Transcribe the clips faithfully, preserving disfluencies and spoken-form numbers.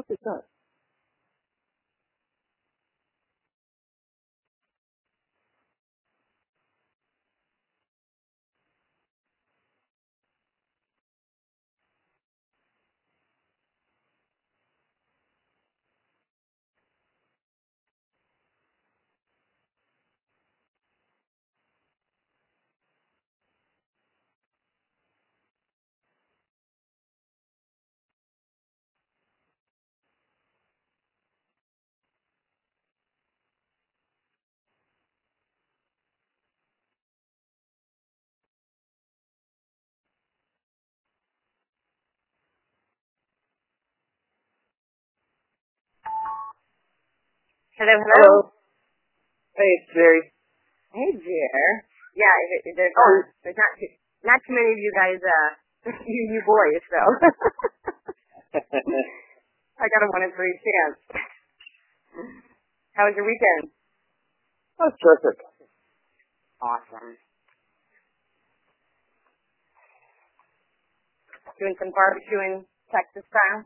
fuck is that? Hello, hello. Hello. Hey, it's Jerry. Hey, dear. Yeah, it, it, there's, Oh. uh, there's not too, not too many of you guys, uh, you, you boys, so. I got a one in three chance. How was your weekend? That's terrific. Awesome. Doing some barbecuing Texas style?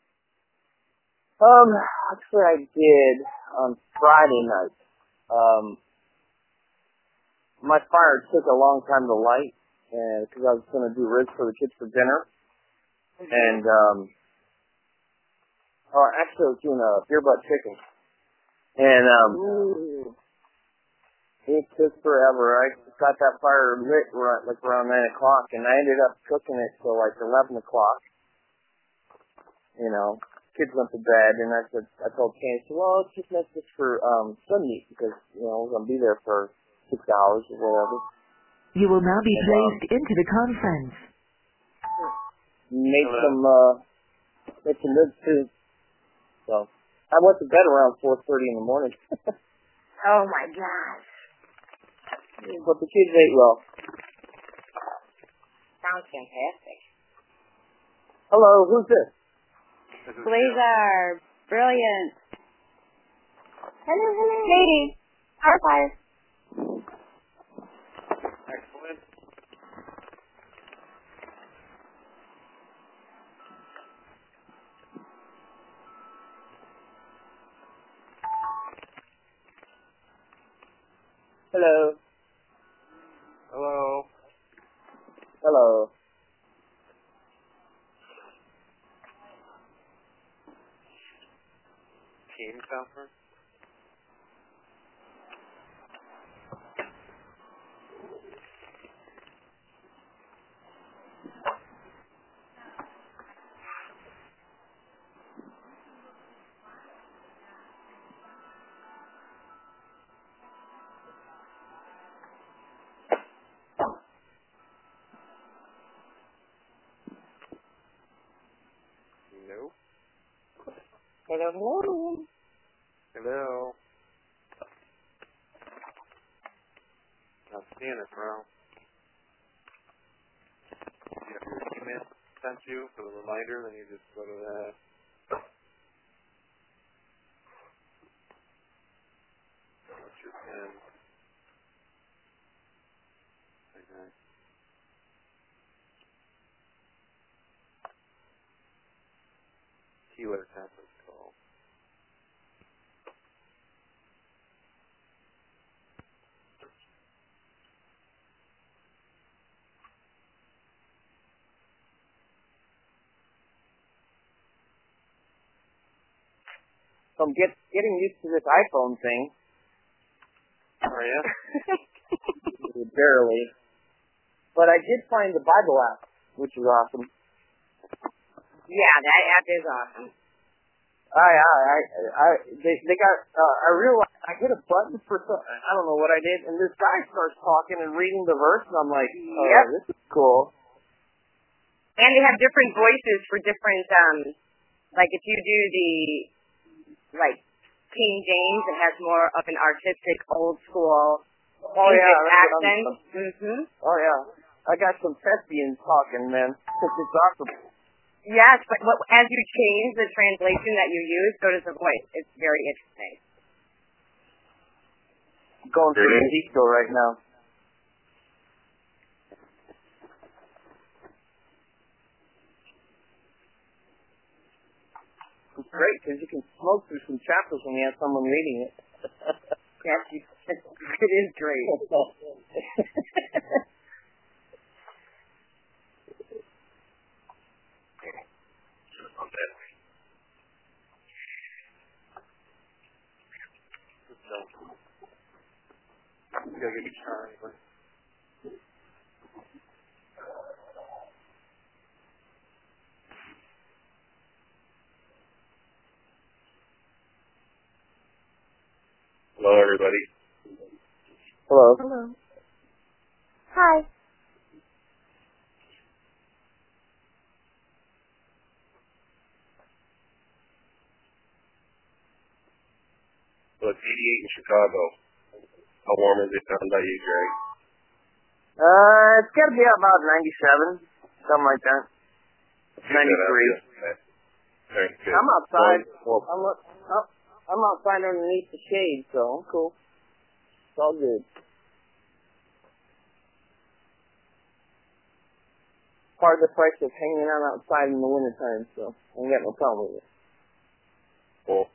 Um, actually I did on Friday night. Um, my fire took a long time to light, and because I was going to do ribs for the kids for dinner. Mm-hmm. And, um, oh, actually I was doing a beer butt chicken. And, um, Ooh. It took forever. I got that fire lit right, like around nine o'clock, and I ended up cooking it till like eleven o'clock. You know, kids went to bed, and I said, I told Kane, I said, well, let's just make this for um, Sunday, because, you know, we're going to be there for six hours or whatever. You will now be and, placed um, into the conference. Made Hello. some, uh, made some ribs too. So, I went to bed around four thirty in the morning. Oh my gosh. But the kids ate well. Sounds fantastic. Hello, who's this? Blazer, brilliant. Hello, hello. Katie, power fire. Excellent. Hello. Hello. Hello. Team conference? No. Hello, hello. Hello. Not seeing it, bro. You have your email sent you for the reminder, then you just go to that. What's your pen? Okay. Keyword conference call. So I'm get, getting used to this iPhone thing. Are you? Barely. But I did find the Bible app, which is awesome. Yeah, that app is awesome. I, I, I, I they, they got, uh, I realized I hit a button for some, I don't know what I did, and this guy starts talking and reading the verse, and I'm like, oh, yep. This is cool. And they have different voices for different, um, like if you do the, like, King James, it has more of an artistic, old school oh, English yeah, accent. Mm-hmm. Oh, yeah. I got some thespians talking, man. It's awesome. Yes, but what, as you change the translation that you use, so does the voice. It's very interesting. I'm going through Ezekiel right now. great because you can smoke through some chapters when you have someone reading it. Yes, it is great. You gotta get your shot anyway. Hello, everybody. Hello. Hello. Hi. So it's eighty-eight in Chicago. How warm is it down by you, Greg? Uh, it's got to be about ninety-seven, something like that. ninety-three. Very good. I'm outside. Well, I'm, I'm, I'm outside underneath the shade, so I'm cool. It's all good. Part of the price of hanging out outside in the wintertime, so I ain't got no problem with it. cool.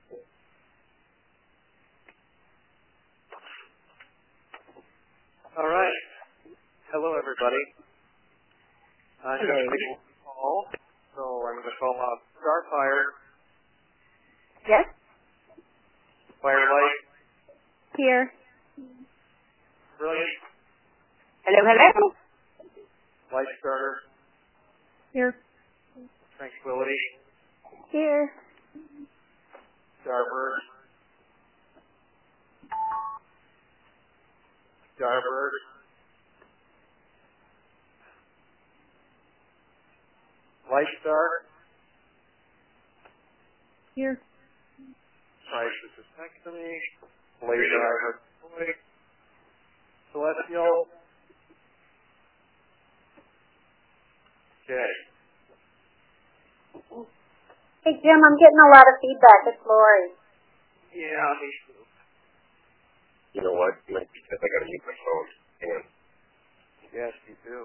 All right. Hello, everybody. I'm going to make a call. So I'm going to call out Starfire, Yes? Firelight, Here. Brilliant, Hello, hello. Light Starter, Here. Tranquility, Here. Starbird, Starbird, Light Star, Here. Crisis is next to me, Blade Driver, Celestial. Okay. Hey, Jim, I'm getting a lot of feedback. It's Lori. Yeah, me too. You know what? Maybe because I got to mute my phone. Hang on. Yes, you do.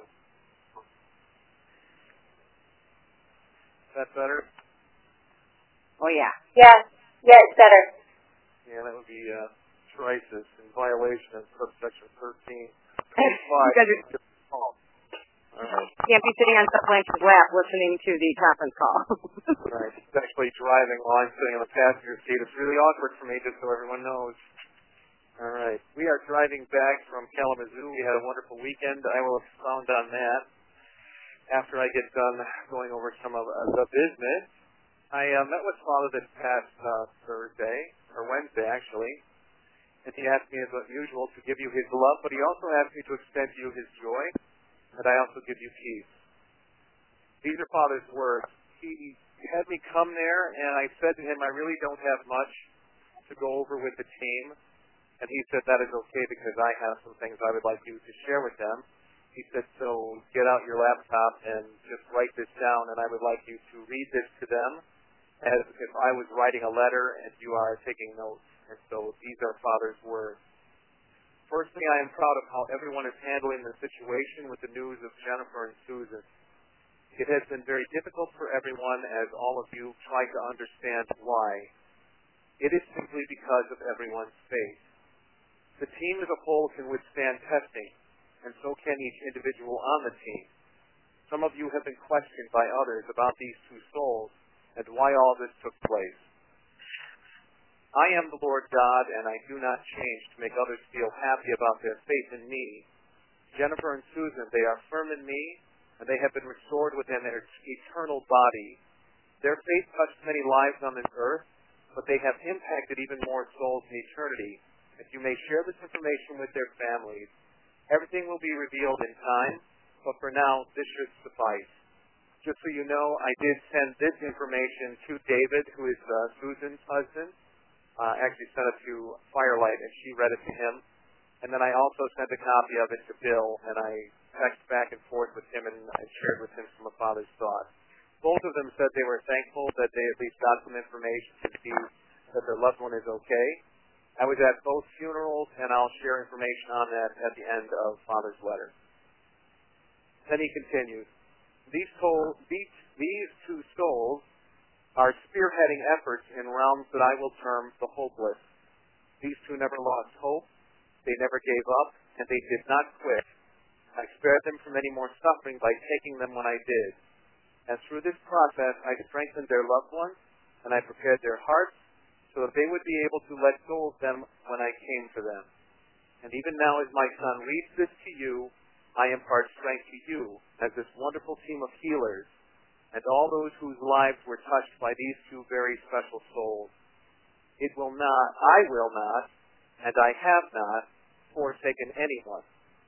Is that better? Oh, yeah. Yeah, yeah, it's better. Yeah, that would be uh, crisis in violation of subsection thirteen. You guys are, All right. can't be sitting on Seth Blanchard's lap listening to the conference call. Right. He's actually driving while I'm sitting on the passenger seat. It's really awkward for me, just so everyone knows. All right. We are driving back from Kalamazoo. We had a wonderful weekend. I will expound on that after I get done going over some of uh, the business. I uh, met with Father this past uh, Thursday, or Wednesday actually, and he asked me as usual to give you his love, but he also asked me to extend to you his joy, and I also give you peace. These are Father's words. He had me come there, and I said to him, I really don't have much to go over with the team, and he said that is okay because I have some things I would like you to share with them. He said, so get out your laptop and just write this down, and I would like you to read this to them as if I was writing a letter and you are taking notes. And so these are Father's words. Firstly, I am proud of how everyone is handling the situation with the news of Jennifer and Susan. It has been very difficult for everyone as all of you try to understand why. It is simply because of everyone's faith. The team as a whole can withstand testing, and so can each individual on the team. Some of you have been questioned by others about these two souls and why all this took place. I am the Lord God, and I do not change to make others feel happy about their faith in me. Jennifer and Susan, they are firm in me, and they have been restored within their eternal body. Their faith touched many lives on this earth, but they have impacted even more souls in eternity. If you may share this information with their families, everything will be revealed in time, but for now, this should suffice. Just so you know, I did send this information to David, who is uh, Susan's husband. Uh, actually sent it to Firelight, and she read it to him. And then I also sent a copy of it to Bill, and I texted back and forth with him, and I shared with him some of Father's thoughts. Both of them said they were thankful that they at least got some information to see that their loved one is okay. I was at both funerals, and I'll share information on that at the end of Father's letter. Then he continues, these, souls, these, these two souls are spearheading efforts in realms that I will term the hopeless. These two never lost hope, they never gave up, and they did not quit. I spared them from any more suffering by taking them when I did. And through this process, I strengthened their loved ones, and I prepared their hearts so that they would be able to let go of them when I came for them. And even now, as my son reads this to you, I impart strength to you as this wonderful team of healers and all those whose lives were touched by these two very special souls. It will not, I will not, and I have not forsaken anyone.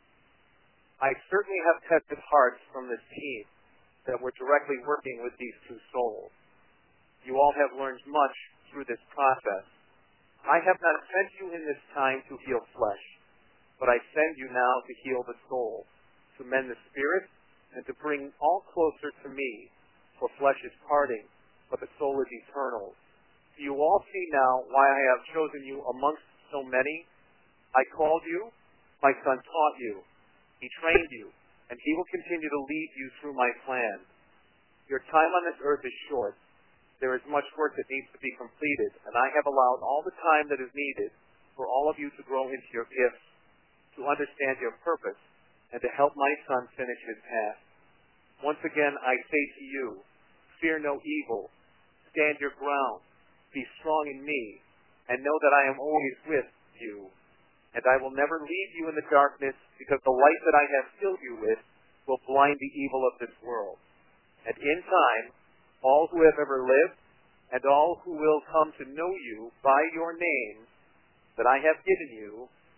I certainly have tested hearts from this team that were directly working with these two souls. You all have learned much through this process. I have not sent you in this time to heal flesh, but I send you now to heal the soul, to mend the spirit, and to bring all closer to me, for flesh is parting, but the soul is eternal. Do you all see now why I have chosen you amongst so many? I called you, my son taught you, he trained you, and he will continue to lead you through my plan. Your time on this earth is short. There is much work that needs to be completed, and I have allowed all the time that is needed for all of you to grow into your gifts, to understand your purpose, and to help my son finish his task. Once again, I say to you, fear no evil, stand your ground, be strong in me, and know that I am always with you. And I will never leave you in the darkness, because the light that I have filled you with will blind the evil of this world. And in time, all who have ever lived, and all who will come to know you by your names that I have given you,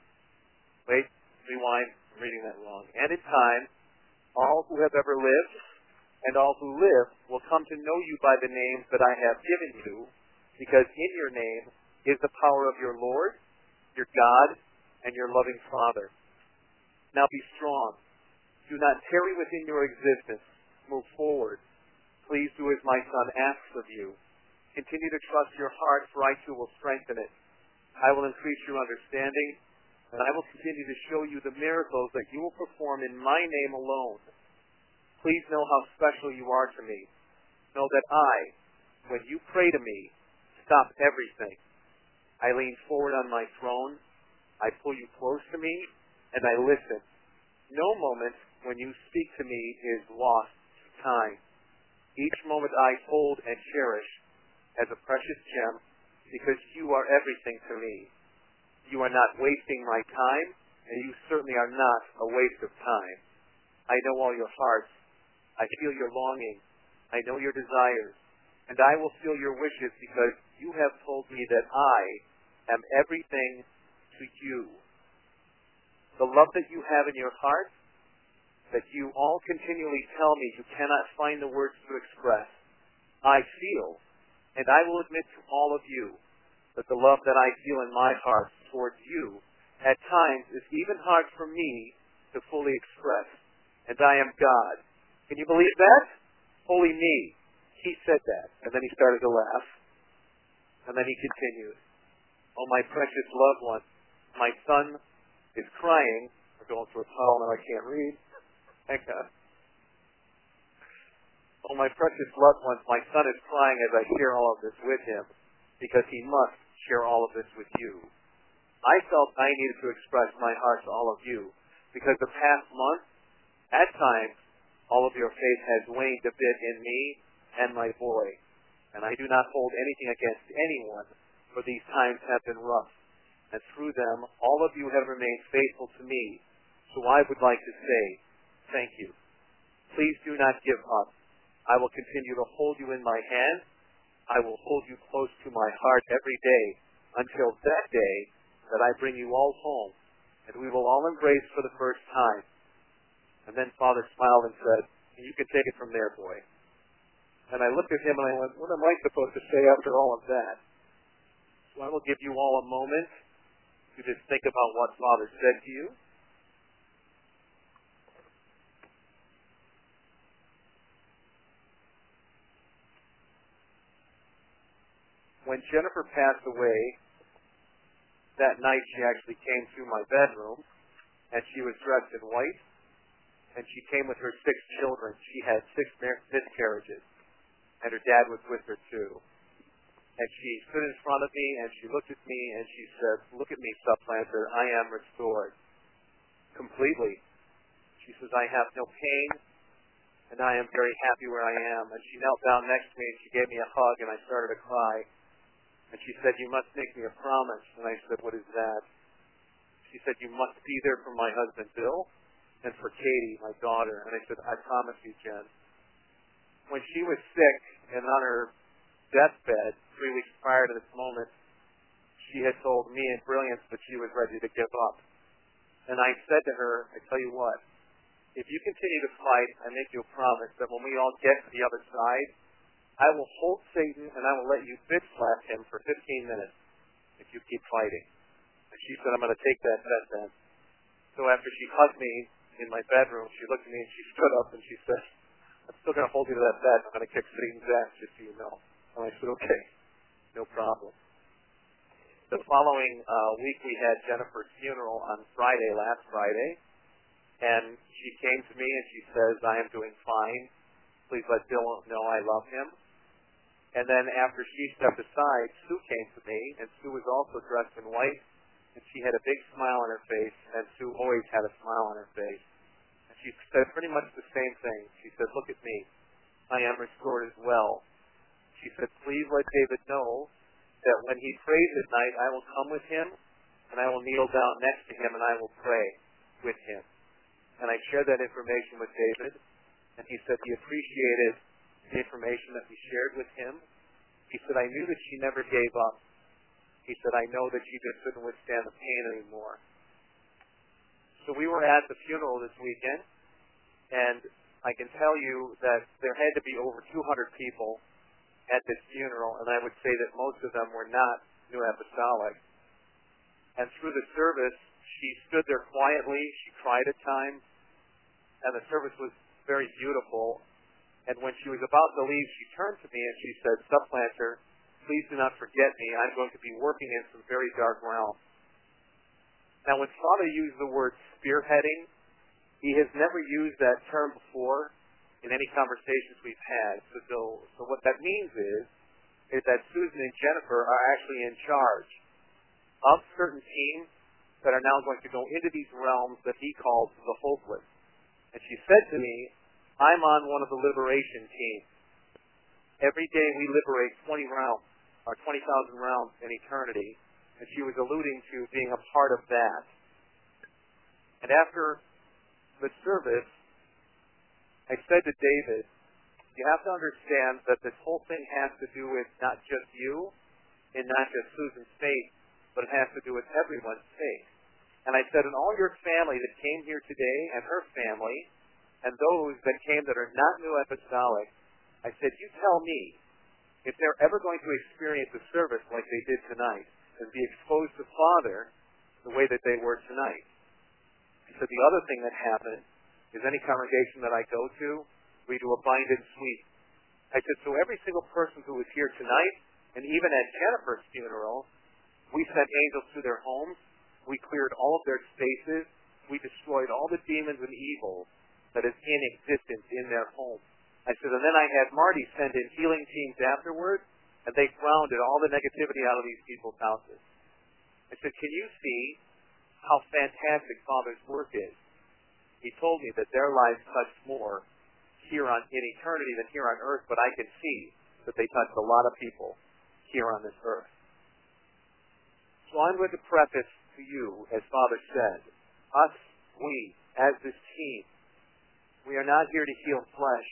wait, rewind, I'm reading that wrong. And in time, all who have ever lived, and all who live, will come to know you by the names that I have given you, because in your name is the power of your Lord, your God, and your loving Father. Now be strong. Do not tarry within your existence. Move forward. Please do as my son asks of you. Continue to trust your heart, for I too will strengthen it. I will increase your understanding, and I will continue to show you the miracles that you will perform in my name alone. Please know how special you are to me. Know that I, when you pray to me, stop everything. I lean forward on my throne, I pull you close to me, and I listen. No moment when you speak to me is lost to time. Each moment I hold and cherish as a precious gem, because you are everything to me. You are not wasting my time, and you certainly are not a waste of time. I know all your hearts. I feel your longing. I know your desires. And I will feel your wishes, because you have told me that I am everything to you. The love that you have in your heart, that you all continually tell me you cannot find the words to express, I feel, and I will admit to all of you that the love that I feel in my heart towards you at times is even hard for me to fully express. And I am God. Can you believe that? Holy me. He said that. And then he started to laugh. And then he continued. Oh, my precious loved one, my son is crying. We're going through a tunnel now I can't read. Thank God. Oh, my precious loved ones, my son is crying as I share all of this with him, because he must share all of this with you. I felt I needed to express my heart to all of you, because the past month, at times, all of your faith has waned a bit in me and my boy, and I do not hold anything against anyone, for these times have been rough, and through them, all of you have remained faithful to me, so I would like to say, thank you. Please do not give up. I will continue to hold you in my hand. I will hold you close to my heart every day until that day that I bring you all home, and we will all embrace for the first time. And then Father smiled and said, you can take it from there, boy. And I looked at him and I went, what am I supposed to say after all of that? So I will give you all a moment to just think about what Father said to you. When Jennifer passed away, that night she actually came through my bedroom, and she was dressed in white, and she came with her six children. She had six miscarriages. and her dad was with her too. And she stood in front of me, and she looked at me, and she said, "Look at me, supplanter, I am restored completely." She says, "I have no pain, and I am very happy where I am." And she knelt down next to me, and she gave me a hug, and I started to cry. And she said, "You must make me a promise." And I said, "What is that?" She said, "You must be there for my husband, Bill, and for Katie, my daughter." And I said, "I promise you, Jen." When she was sick and on her deathbed three weeks prior to this moment, she had told me in brilliance that she was ready to give up. And I said to her, "I tell you what, if you continue to fight, I make you a promise that when we all get to the other side, I will hold Satan and I will let you bitch slap him for fifteen minutes if you keep fighting." And she said, "I'm going to take that bet then." So after she hugged me in my bedroom, she looked at me and she stood up and she said, "I'm still going to hold you to that bet. I'm going to kick Satan's ass, just so you know." And I said, "Okay, no problem." The following uh, week, we had Jennifer's funeral on Friday, last Friday, and she came to me and she says, "I am doing fine. Please let Bill know I love him." And then after she stepped aside, Sue came to me, and Sue was also dressed in white, and she had a big smile on her face, and Sue always had a smile on her face. And she said pretty much the same thing. She said, "Look at me. I am restored as well." She said, "Please let David know that when he prays at night, I will come with him, and I will kneel down next to him, and I will pray with him." And I shared that information with David, and he said he appreciated the information that we shared with him. He said, "I knew that she never gave up." He said, "I know that she just couldn't withstand the pain anymore." So we were at the funeral this weekend, and I can tell you that there had to be over two hundred people at this funeral, and I would say that most of them were not New Apostolic. And through the service, she stood there quietly. She cried at times, and the service was very beautiful. And when she was about to leave, she turned to me and she said, "Supplanter, please do not forget me. I'm going to be working in some very dark realms." Now, when Father used the word spearheading, he has never used that term before in any conversations we've had. So, so, so what that means is, is that Susan and Jennifer are actually in charge of certain teams that are now going to go into these realms that he calls the hopeless. And she said to me, "I'm on one of the liberation teams. Every day we liberate twenty rounds, or twenty thousand rounds in eternity." And she was alluding to being a part of that. And after the service, I said to David, "You have to understand that this whole thing has to do with not just you and not just Susan's faith, but it has to do with everyone's faith." And I said, "And all your family that came here today, and her family, and those that came that are not New Apostolic," I said, "you tell me if they're ever going to experience a service like they did tonight and be exposed to Father the way that they were tonight." I said, "The other thing that happened is any congregation that I go to, we do a bind and sweep." I said, "So every single person who was here tonight, and even at Jennifer's funeral, we sent angels to their homes. We cleared all of their spaces. We destroyed all the demons and evil that is in existence in their home." I said, "And then I had Marty send in healing teams afterwards, and they grounded all the negativity out of these people's houses." I said, "Can you see how fantastic Father's work is?" He told me that their lives touched more here on in eternity than here on earth, but I can see that they touched a lot of people here on this earth. So I'm going to preface to you, as Father said, us, we, as this team, we are not here to heal flesh.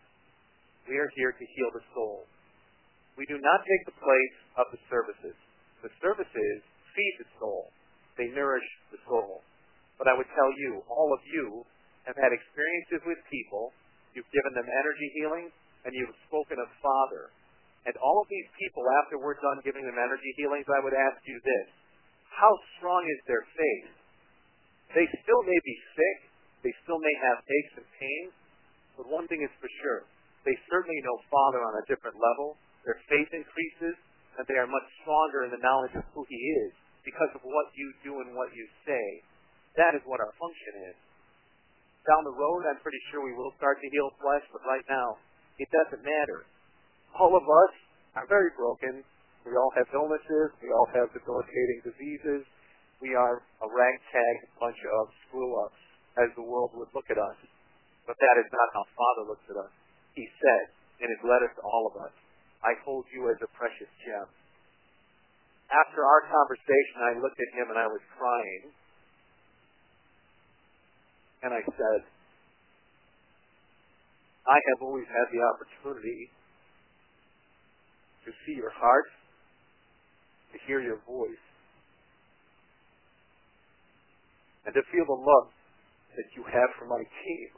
We are here to heal the soul. We do not take the place of the services. The services feed the soul. They nourish the soul. But I would tell you, all of you have had experiences with people. You've given them energy healing, and you've spoken of Father. And all of these people, after we're done giving them energy healings, I would ask you this: how strong is their faith? They still may be sick. They still may have aches and pains. But one thing is for sure: they certainly know Father on a different level. Their faith increases, and they are much stronger in the knowledge of who He is because of what you do and what you say. That is what our function is. Down the road, I'm pretty sure we will start to heal flesh, but right now, it doesn't matter. all of us are very broken. We all have illnesses. We all have debilitating diseases. We are a ragtag bunch of screw-ups, as the world would look at us. But that is not how Father looks at us. He said, in his letter to all of us, I hold you as a precious gem. After our conversation, I looked at him and I was crying. And I said, I have always had the opportunity to see your heart, to hear your voice, and to feel the love that you have for my team.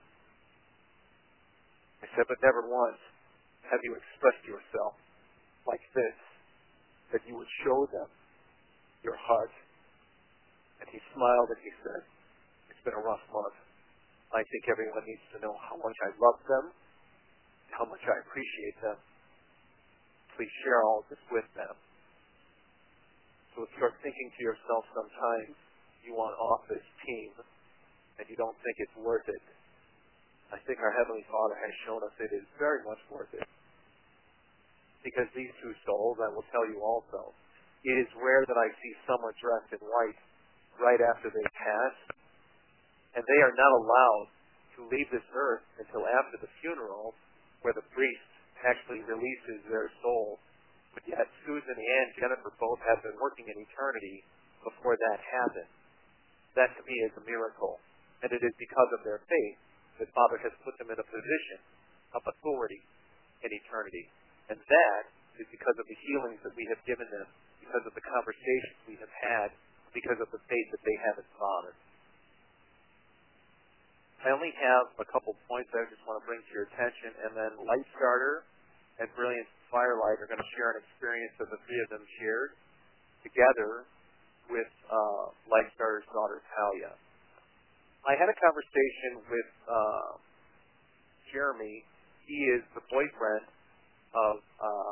I said, but never once have you expressed yourself like this, that you would show them your heart. And he smiled and he said, it's been a rough month. I think everyone needs to know how much I love them, and how much I appreciate them. Please share all this with them. So if you're thinking to yourself sometimes you want off this team and you don't think it's worth it, I think our Heavenly Father has shown us it is very much worth it. Because these two souls, I will tell you also, it is rare that I see someone dressed in white right after they pass, and they are not allowed to leave this earth until after the funeral, where the priest actually releases their soul. But yet Susan and Jennifer both have been working in eternity before that happened. That to me is a miracle, and it is because of their faith that Father has put them in a position of authority in eternity. And that is because of the healings that we have given them, because of the conversations we have had, because of the faith that they have in Father. I only have a couple points I just want to bring to your attention, and then Lightstarter and Brilliant Firelight are going to share an experience that the three of them shared together with uh, Lightstarter's daughter, Talia. I had a conversation with uh, Jeremy. He is the boyfriend of uh,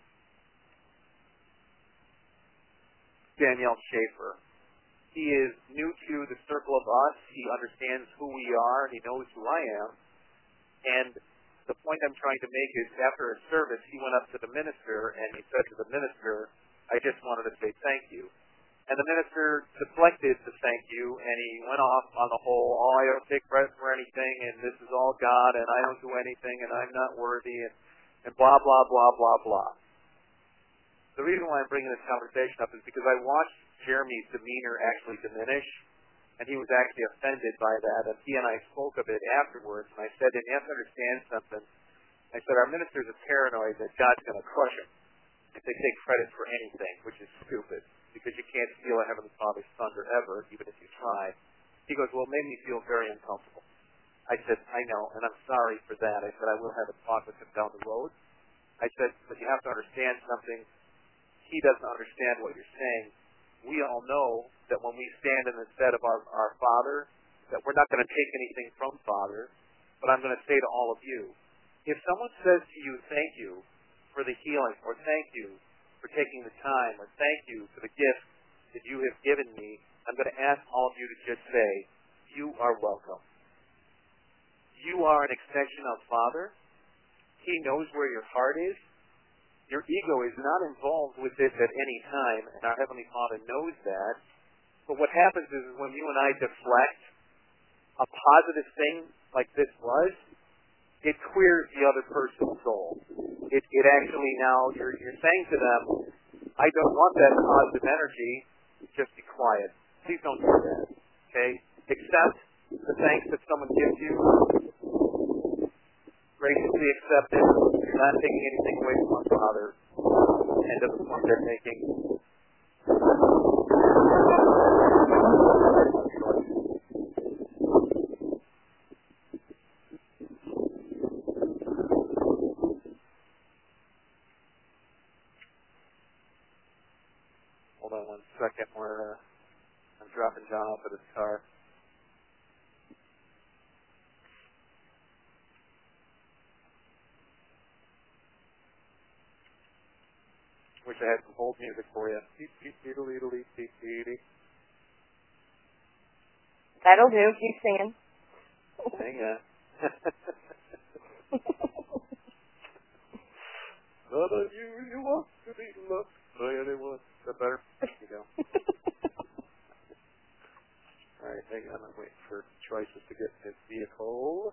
Danielle Schaefer. He is new to the circle of us. He understands who we are. He knows who I am. And the point I'm trying to make is after a service, he went up to the minister and he said to the minister, I just wanted to say thank you. And the minister deflected the thank you, and he went off on the whole, oh, I don't take credit for anything, and this is all God, and I don't do anything, and I'm not worthy, and, and blah, blah, blah, blah, blah. The reason why I'm bringing this conversation up is because I watched Jeremy's demeanor actually diminish, and he was actually offended by that, and he and I spoke of it afterwards, and I said, and you have to understand something. I said, our ministers are paranoid that God's going to crush them if they take credit for anything, which is stupid, because you can't steal a Heavenly Father's thunder ever, even if you try. He goes, well, it made me feel very uncomfortable. I said, I know, and I'm sorry for that. I said, I will have a talk with him down the road. I said, but you have to understand something. He doesn't understand what you're saying. We all know that when we stand in the stead of our, our Father, that we're not going to take anything from Father, but I'm going to say to all of you, if someone says to you, thank you for the healing, or thank you for taking the time, or thank you for the gift that you have given me, I'm going to ask all of you to just say, you are welcome. You are an extension of Father. He knows where your heart is. Your ego is not involved with this at any time, and our Heavenly Father knows that. But what happens is when you and I deflect a positive thing like this was, it queers the other person's soul. It, it actually now, you're, you're saying to them, I don't want that positive energy, just be quiet. Please don't do that, okay? Accept the thanks that someone gives you. Graciously accept it. You're not taking anything away from our Father. End of the point they're making. Hold on one second. We're, uh, I'm dropping John off at his car. Wish I had some old music for you. That'll do. Keep singing. Hang on. not unusual to be loved by anyone. Is that better? There you go. All right, hang on. I'm waiting for Trices to get his vehicle.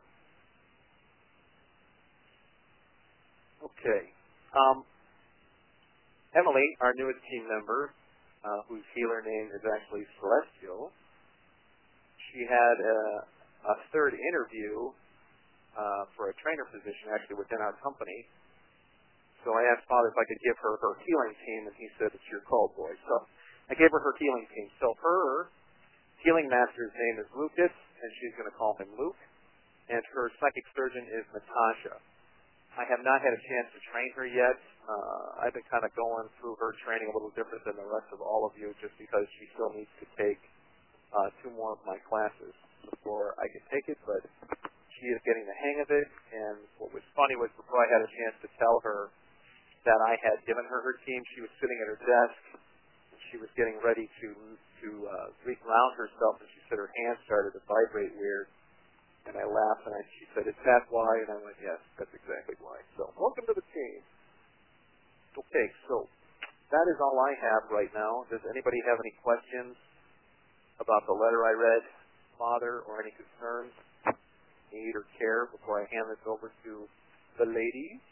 Okay. Um, Emily, our newest team member, uh, whose healer name is actually Celestial, she had a, a third interview uh, for a trainer position actually within our company. So I asked Father if I could give her her healing team, and he said, it's your call, boy. So I gave her her healing team. So her healing master's name is Lucas, and she's going to call him Luke. And her psychic surgeon is Natasha. I have not had a chance to train her yet. Uh, I've been kind of going through her training a little different than the rest of all of you just because she still needs to take uh, two more of my classes before I can take it, but she is getting the hang of it. And what was funny was before I had a chance to tell her that I had given her her team, she was sitting at her desk. She was getting ready to, to uh, re-ground herself, and she said her hands started to vibrate weird. And I laughed, and I, she said, is that why? And I went, yes, that's exactly why. So, welcome to the team. Okay, so that is all I have right now. Does anybody have any questions about the letter I read, Father, or any concerns, need, or care before I hand this over to the ladies?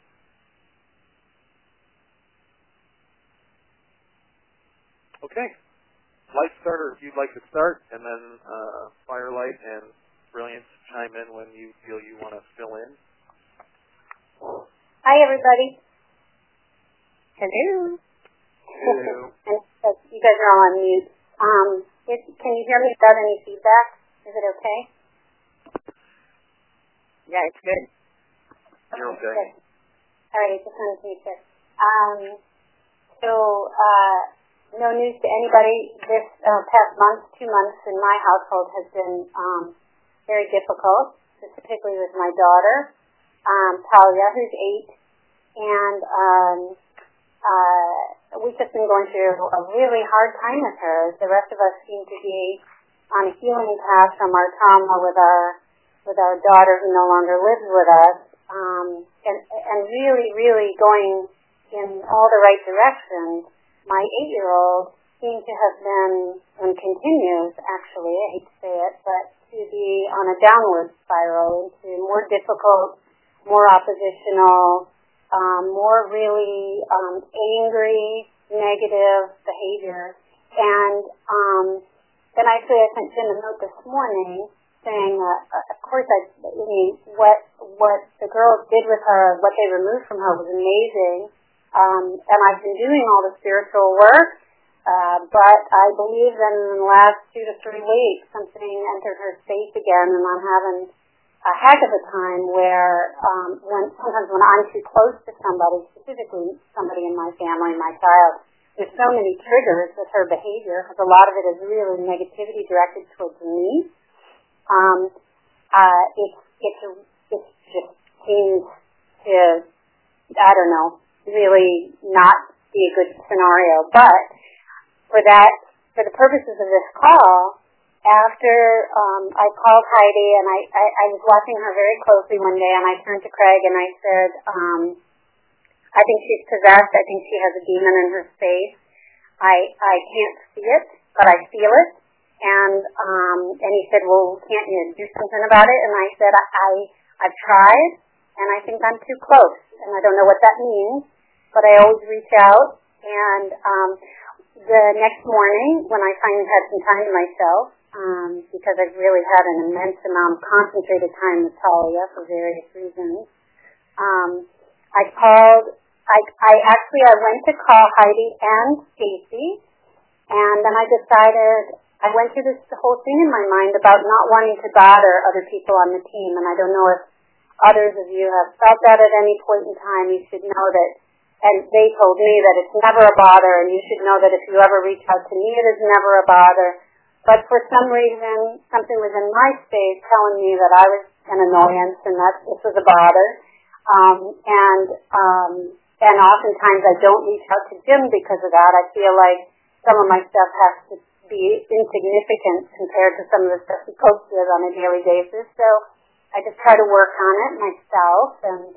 Okay. Light starter, if you'd like to start, and then uh, Firelight and Brilliance chime in when you feel you want to fill in. Hi, everybody. Hello. Hello. And, uh, you guys are all on mute. Um, if, can you hear me without any feedback? Is it okay? Yeah, it's good. You're okay. Good. All right, just wanted to make sure. Um, so, uh, no news to anybody. This uh, past month, two months in my household has been um, very difficult, specifically with my daughter, um, Talia, who's eight, and um, uh, we've just been going through a really hard time with her. The rest of us seem to be on a healing path from our trauma with our with our daughter who no longer lives with us, um, and, and really, really going in all the right directions. My eight-year-old seemed to have been, and continues actually, I hate to say it, but to be on a downward spiral into more difficult, more oppositional, um, more really um, angry, negative behavior. And um, then actually I sent Jim a note this morning saying, uh, of course, I, I mean, what what the girls did with her, what they removed from her was amazing. Um, and I've been doing all the spiritual work. Uh, but I believe that in the last two to three weeks, something entered her space again, and I'm having a heck of a time where um, when sometimes when I'm too close to somebody, specifically somebody in my family, my child, there's so many triggers with her behavior, because a lot of it is really negativity directed towards me. Um, uh, it's, it's, it just seems to, I don't know, really not be a good scenario, but For that, for the purposes of this call, after um, I called Heidi and I, I, I was watching her very closely one day, and I turned to Craig and I said, um, I think she's possessed. I think she has a demon in her face. I I can't see it, but I feel it. And um, and he said, well, can't you do something about it? And I said, I, I I've tried, and I think I'm too close, and I don't know what that means, but I always reach out. And um, the next morning, when I finally had some time to myself, um, because I've really had an immense amount of concentrated time with Talia for various reasons, um, I called. I, I actually I went to call Heidi and Stacy, and then I decided I went through this whole thing in my mind about not wanting to bother other people on the team, and I don't know if others of you have felt that at any point in time. You should know that. And they told me that it's never a bother, and you should know that if you ever reach out to me, it is never a bother. But for some reason, something was in my space telling me that I was an annoyance and that this was a bother. Um, and um, and oftentimes I don't reach out to Jim because of that. I feel like some of my stuff has to be insignificant compared to some of the stuff he copes with on a daily basis. So I just try to work on it myself and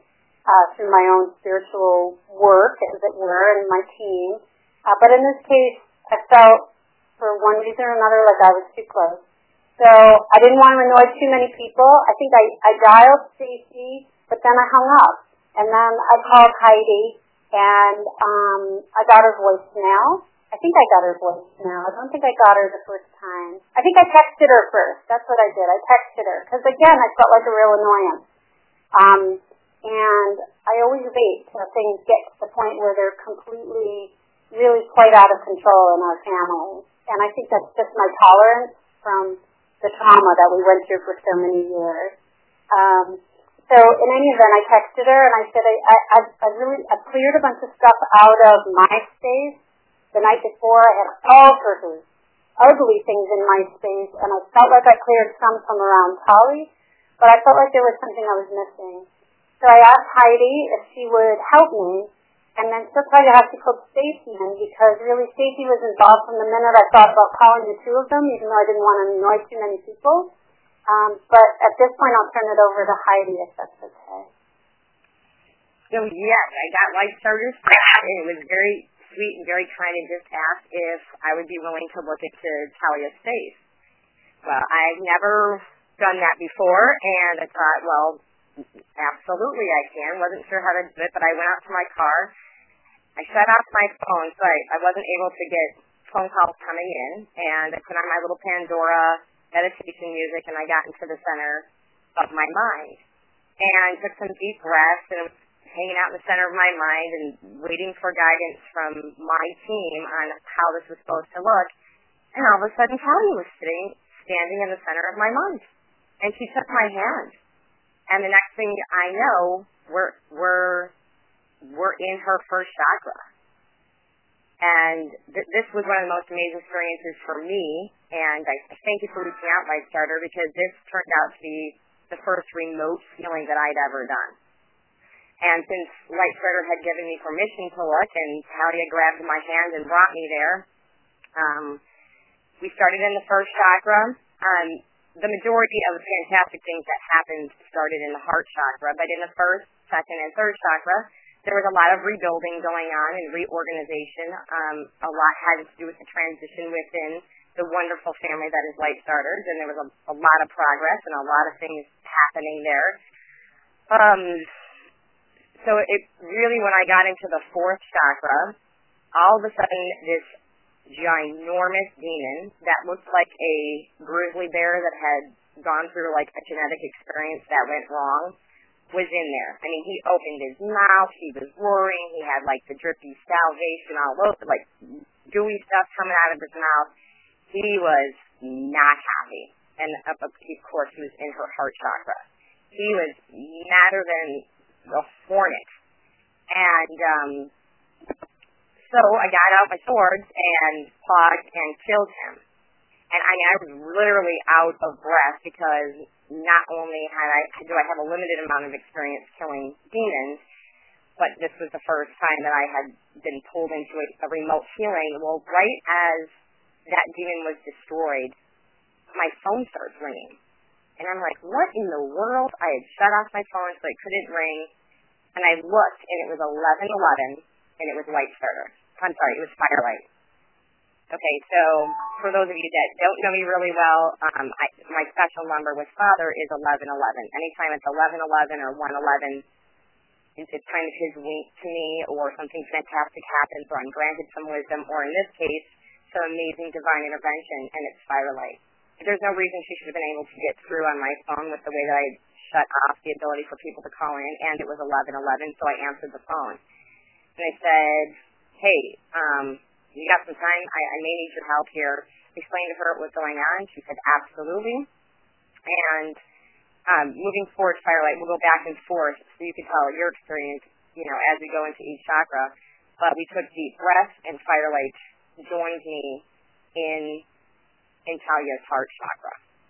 uh, through my own spiritual work, as it were, and my team. Uh, but in this case, I felt, for one reason or another, like I was too close. So I didn't want to annoy too many people. I think I, I dialed Stacy, but then I hung up. And then I called Heidi, and um, I got her voicemail. I think I got her voicemail. I don't think I got her the first time. I think I texted her first. That's what I did. I texted her. Because, again, I felt like a real annoyance. Um, and I always wait till things get to the point where they're completely, really quite out of control in our family. And I think that's just my tolerance from the trauma that we went through for so many years. Um, so in any event, I texted her and I said, I, I, I really I cleared a bunch of stuff out of MySpace. The night before, I had all sorts of ugly things in MySpace, and I felt like I cleared some from around Polly, but I felt like there was something I was missing. So I asked Heidi if she would help me, and then she'll try to have to put Stacy in, because really Stacy was involved from the minute I thought about calling the two of them, even though I didn't want to annoy too many people. Um, but at this point, I'll turn it over to Heidi, if that's okay. So, yes, I got Life Starters, and it was very sweet and very kind, and just asked if I would be willing to look into Talia's space. Well, I've never done that before, and I thought, well, absolutely I can. Wasn't sure how to do it, but I went out to my car. I shut off my phone, so I, I wasn't able to get phone calls coming in, and I put on my little Pandora meditation music, and I got into the center of my mind, and took some deep breaths, and it was hanging out in the center of my mind and waiting for guidance from my team on how this was supposed to look. And all of a sudden, Talia was sitting, standing in the center of my mind. And she took my hand. And the next thing I know, we're, we're, we're in her first chakra. And th- this was one of the most amazing experiences for me. And I, I thank you for reaching out, Life Starter, because this turned out to be the first remote healing that I'd ever done. And since Light Starter had given me permission to look, and Talia grabbed my hand and brought me there, um, we started in the first chakra. Um, the majority of the fantastic things that happened started in the heart chakra, but in the first, second, and third chakra, there was a lot of rebuilding going on and reorganization. Um, a lot had to do with the transition within the wonderful family that is Light Starters, and there was a, a lot of progress and a lot of things happening there. Um... So it really, when I got into the fourth chakra, all of a sudden this ginormous demon that looked like a grizzly bear that had gone through like a genetic experience that went wrong was in there. I mean, he opened his mouth, he was roaring, he had like the drippy salvation all over, like gooey stuff coming out of his mouth. He was not happy. And of course, he was in her heart chakra. He was madder than the hornet. And um, so I got out my swords and fought and killed him. And I mean, I was literally out of breath, because not only had I do I have a limited amount of experience killing demons, but this was the first time that I had been pulled into a, a remote healing. Well, right as that demon was destroyed, my phone starts ringing. And I'm like, what in the world? I had shut off my phone so it couldn't ring. And I looked, and it was eleven eleven, and it was Light Starter. I'm sorry, it was Firelight. Okay, so for those of you that don't know me really well, um, I, my special number with Father is eleven eleven. Anytime it's eleven eleven or one eleven, it's kind of his wink to me, or something fantastic happens, or I'm granted some wisdom, or in this case, some amazing divine intervention, and it's Firelight. There's no reason she should have been able to get through on my phone with the way that I shut off the ability for people to call in, and it was eleven eleven, so I answered the phone. And I said, hey, um, you got some time? I, I may need your help here. Explained to her what was going on. She said, absolutely. And um, moving forward, Firelight, we'll go back and forth so you can tell your experience, you know, as we go into each chakra. But we took deep breaths, and Firelight joined me in in Talia's heart chakra.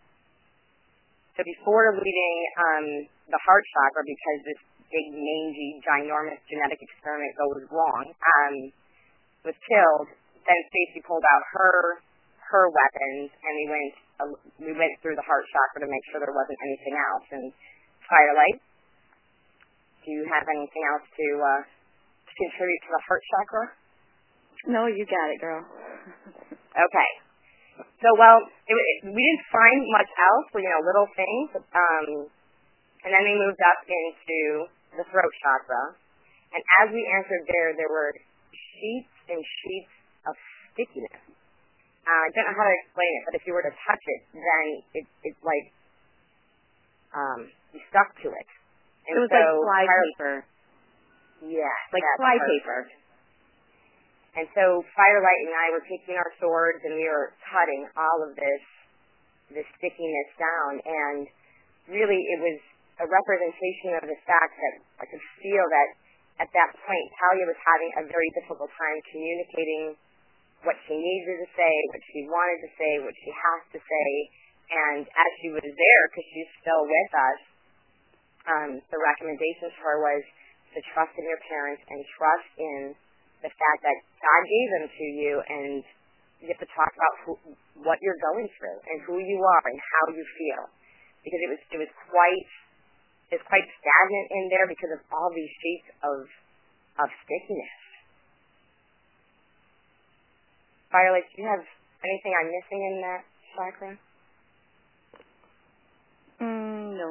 So before leaving um, the heart chakra, because this big, mangy, ginormous genetic experiment goes wrong, um, was killed, then Stacy pulled out her her weapons, and we went uh, we went through the heart chakra to make sure there wasn't anything else. And Firelight, do you have anything else to, uh, to contribute to the heart chakra? No, you got it, girl. Okay. So, well, it, it, we didn't find much else, you know, little things. Um, and then we moved up into the throat chakra. And as we entered there, there were sheets and sheets of stickiness. Uh, I don't know how to explain it, but if you were to touch it, then it, it's like um, you stuck to it. And it was so like fly fire, paper. Yeah. Like fly paper. And so Firelight and I were taking our swords and we were cutting all of this, this stickiness down. And really it was a representation of the fact that I could feel that at that point Talia was having a very difficult time communicating what she needed to say, what she wanted to say, what she has to say. And as she was there, because she's still with us, um, the recommendation for her was to trust in your parents and trust in the fact that God gave them to you, and you have to talk about who, what you're going through and who you are and how you feel, because it was it was quite it was quite stagnant in there because of all these sheets of of stickiness. Firelight, do you have anything I'm missing in that chakra? Mm, no.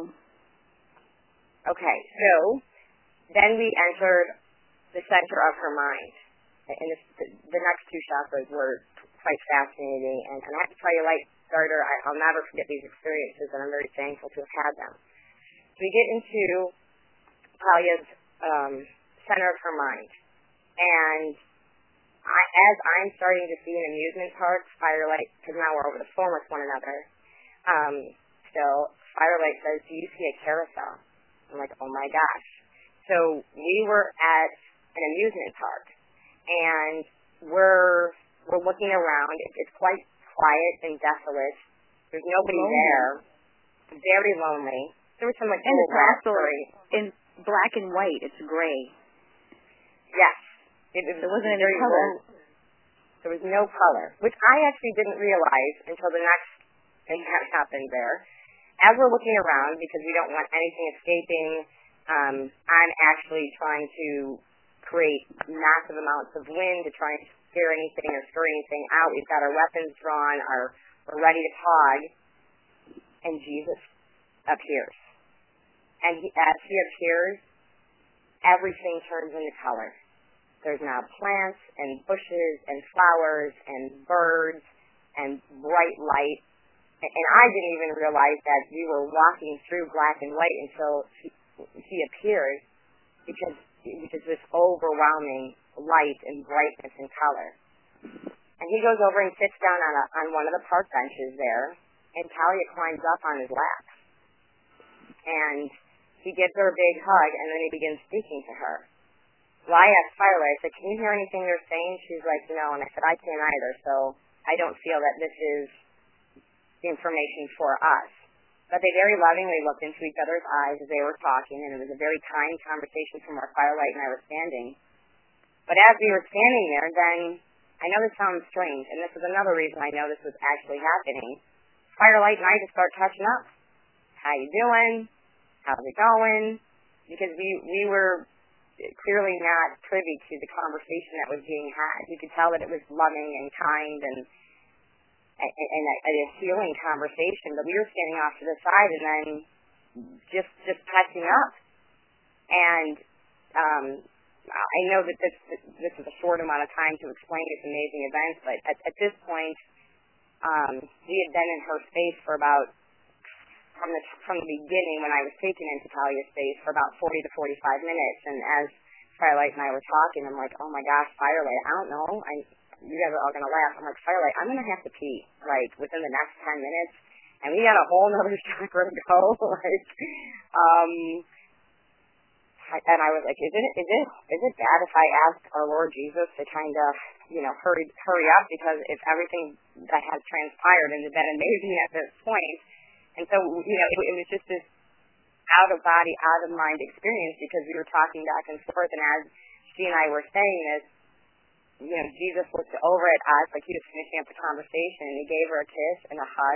Okay, so then we entered the center of her mind. And this, the, the next two chakras were quite fascinating. And, and I have to tell you, like starter, I, I'll never forget these experiences, and I'm very thankful to have had them. So we get into Talia's um, center of her mind. And I, as I'm starting to see in amusement parks, Firelight, because now we're over the phone with one another, um, so Firelight says, do you see a carousel? I'm like, oh my gosh. So we were at an amusement park, and we're we're looking around. It, it's quite quiet and desolate. There's nobody lonely. there. Very lonely. There was some like and it's also story. in black and white. It's gray. Yes. It, it, there wasn't any very color. Low. There was no color, which I actually didn't realize until the next thing that happened there. As we're looking around, because we don't want anything escaping, um, I'm actually trying to create massive amounts of wind to try and scare anything or stir anything out. We've got our weapons drawn, our, we're ready to tog, and Jesus appears. And he, as he appears, everything turns into color. There's now plants and bushes and flowers and birds and bright light. And I didn't even realize that we were walking through black and white until he, he appeared, because because this overwhelming light and brightness and color. And he goes over and sits down on a, on one of the park benches there, and Talia climbs up on his lap. And he gives her a big hug, and then he begins speaking to her. Well, I asked Firelight, I said, can you hear anything they're saying? She's like, no. And I said, I can't either, so I don't feel that this is information for us. But they very lovingly looked into each other's eyes as they were talking, and it was a very kind conversation from where Firelight and I were standing. But as we were standing there, then I know this sounds strange, and this is another reason I know this was actually happening. Firelight and I just start touching up. How you doing? How's it going? Because we we were clearly not privy to the conversation that was being had. You could tell that it was loving and kind and and a, a healing conversation, but we were standing off to the side and then just just touching up. And um, I know that this this is a short amount of time to explain this amazing event, but at, at this point, um, we had been in her space for about from the from the beginning when I was taken into Talia's space for about forty to forty-five minutes. And as Firelight and I were talking, I'm like, oh my gosh, Firelight, I don't know, I. You guys are all going to laugh. I'm like, Firelight, I'm going to have to pee, like, within the next ten minutes. And we got a whole nother chakra to go. like, um, and I was like, is it, is it, is it bad if I ask our Lord Jesus to kind of, you know, hurry, hurry up? Because if everything that has transpired and has been amazing at this point. And so, you know, it, it was just this out-of-body, out-of-mind experience because we were talking back and forth. And as she and I were saying this, you know, Jesus looked over at us like he was finishing up the conversation, and he gave her a kiss and a hug,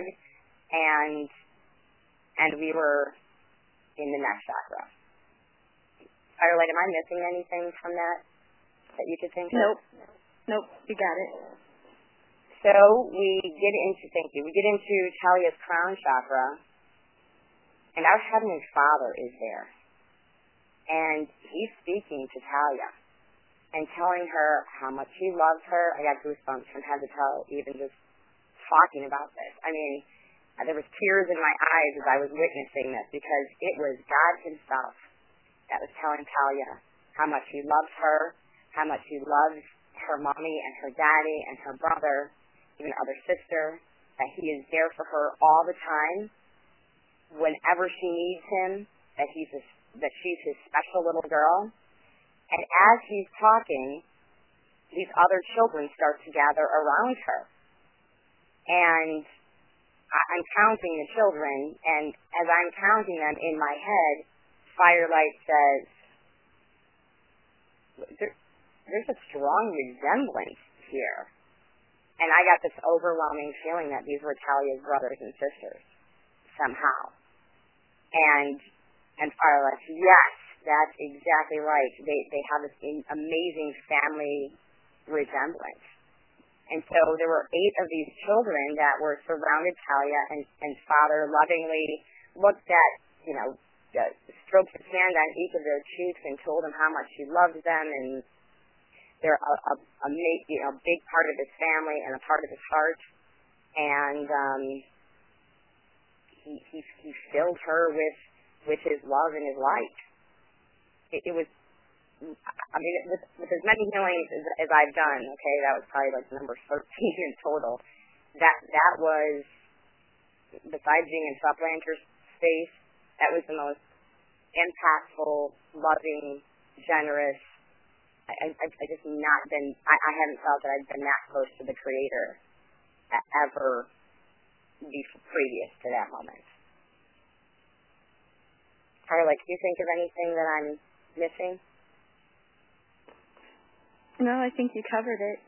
and and we were in the next chakra. Firelight, am I missing anything from that that you could think of? Nope. Nope, you got it. So we get into, thank you, we get into Talia's crown chakra, and our Heavenly Father is there. And he's speaking to Talia and telling her how much he loves her. I got goosebumps from head to toe, even just talking about this. I mean, there was tears in my eyes as I was witnessing this, because it was God himself that was telling Talia how much he loves her, how much he loves her mommy and her daddy and her brother, even other sister, that he is there for her all the time, whenever she needs him, that he's a, that she's his special little girl. And as he's talking, these other children start to gather around her. And I'm counting the children, and as I'm counting them in my head, Firelight says, there, there's a strong resemblance here. And I got this overwhelming feeling that these were Talia's brothers and sisters, somehow. And and Firelight, yes, that's exactly right. They they have this amazing family resemblance. And so there were eight of these children that were surrounded Talia, and, and Father lovingly looked at, you know, uh, stroked his hand on each of their cheeks and told them how much he loved them, and they're a, a, a you know, big part of his family and a part of his heart. And um, he, he he filled her with with his love and his light. It, it was. I mean, with, with as many healings as, as I've done, okay, that was probably like number thirteen in total. That that was, besides being in Supplanter's space, that was the most impactful, loving, generous. I, I, I just not been. I, I haven't felt that I've been that close to the Creator ever before, previous to that moment. Carla, can you think of anything that I'm missing? No, I think you covered it.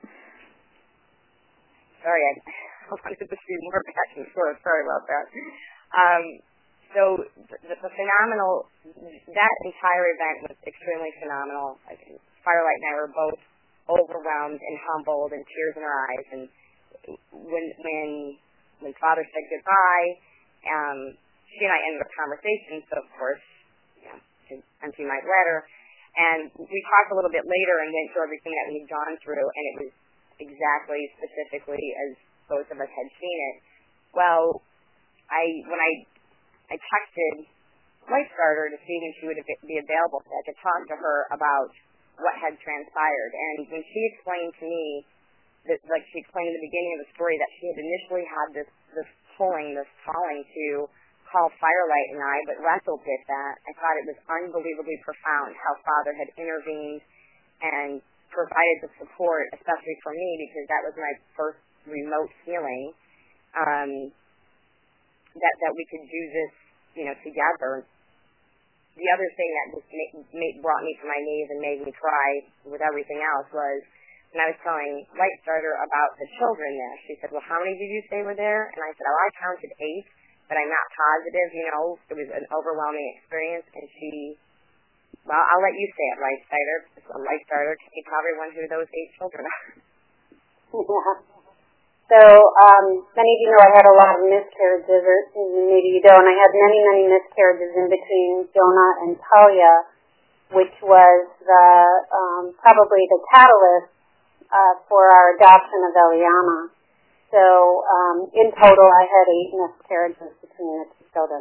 Sorry, I, I wanted to see more back and forth. Sorry about that. Um, so the, the phenomenal, that entire event was extremely phenomenal. Firelight and I were both overwhelmed and humbled and tears in our eyes. And when when when Father said goodbye, um, she and I ended our conversation. So of course, you know, to empty my bladder. And we talked a little bit later and went through everything that we had gone through, and it was exactly, specifically as both of us had seen it. Well, I when I I texted Lightstarter to see when she would be available so I could talk to her about what had transpired. And when she explained to me, that, like she explained in the beginning of the story, that she had initially had this this pulling, this calling to call Firelight and I, but wrestled with that. I thought it was unbelievably profound how Father had intervened and provided the support, especially for me, because that was my first remote feeling, um, that that we could do this, you know, together. The other thing that just made, made, brought me to my knees and made me cry with everything else was when I was telling Lightstarter about the children there. She said, well, how many did you say were there? And I said, oh, I counted eight. But I'm not positive, you know. It was an overwhelming experience, and she, well, I'll let you say it, Lightstarter. Lightstarter, can you probably wonder who those eight children are? Yeah. So, um, many of you know I had a lot of miscarriages, or maybe you don't. I had many, many miscarriages in between Jonah and Talia, which was the, um, probably the catalyst uh, for our adoption of Eliana. So, um, in total, I had eight miscarriages between the two children.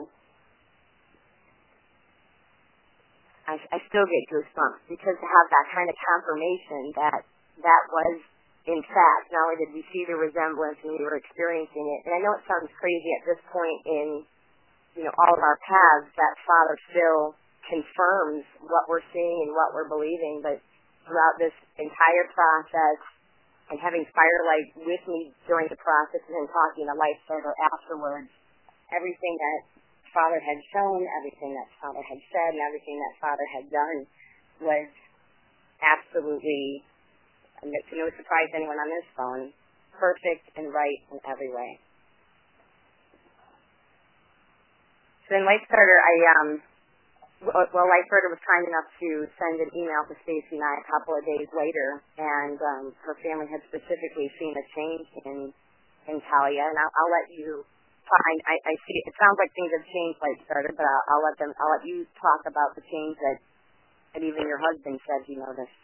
I, I still get goosebumps because to have that kind of confirmation that that was, in fact, not only did we see the resemblance and we were experiencing it, and I know it sounds crazy at this point in, you know, all of our paths, that Father still confirms what we're seeing and what we're believing, but throughout this entire process, and having Firelight with me during the process and then talking to Lightstarter afterwards, everything that Father had shown, everything that Father had said, and everything that Father had done was absolutely, to no surprise to anyone on this phone, perfect and right in every way. So then Lightstarter, I, um, well, Lyferta was kind enough to send an email to Stacy and I a couple of days later, and um, her family had specifically seen a change in in Talia, and I'll, I'll let you find. I, I see. It sounds like things have changed, Lyferta, but I'll, I'll let them. I'll let you talk about the change that, that even your husband said he noticed.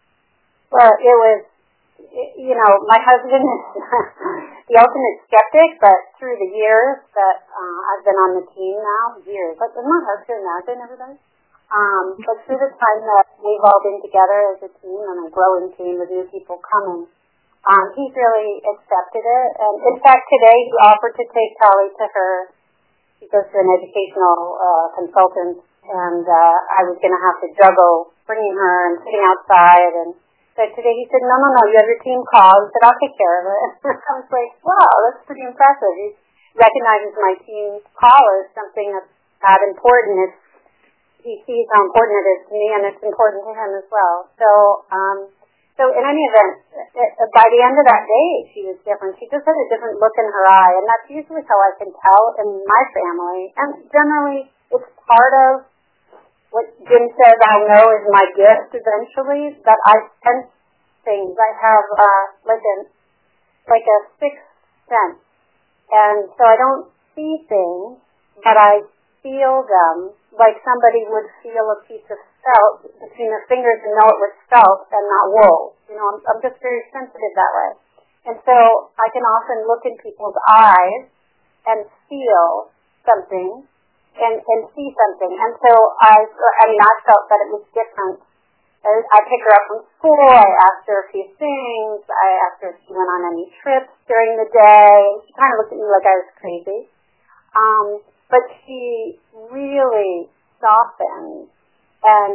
Well, it was, you know, my husband is the ultimate skeptic, but through the years that uh, I've been on the team now, years, like, isn't my husband American, everybody? Um, but through the time that we've all been together as a team and a growing team with new people coming, um, he's really accepted it. And in fact, today he offered to take Tali to her. He goes to an educational uh, consultant, and uh, I was going to have to juggle bringing her and sitting outside. And so today he said, no, no, no, you have your team call. He said, I'll take care of it. I was like, wow, that's pretty impressive. He recognizes my team call as something that's that important. It's, he sees how important it is to me, and it's important to him as well. So, um, so in any event, it, it, by the end of that day, she was different. She just had a different look in her eye, and that's usually how I can tell in my family. And generally, it's part of what Jim says I'll know is my gift eventually, that I sense things. I have uh, like a like a sixth sense, and so I don't see things, but I feel them like somebody would feel a piece of felt between their fingers and know it was felt and not wool. You know, I'm, I'm just very sensitive that way. And so I can often look in people's eyes and feel something and, and see something. And so I, I mean, I felt that it was different. I, I picked her up from school. I asked her a few things. I asked her if she went on any trips during the day. She kind of looked at me like I was crazy. Um, but she really softened, and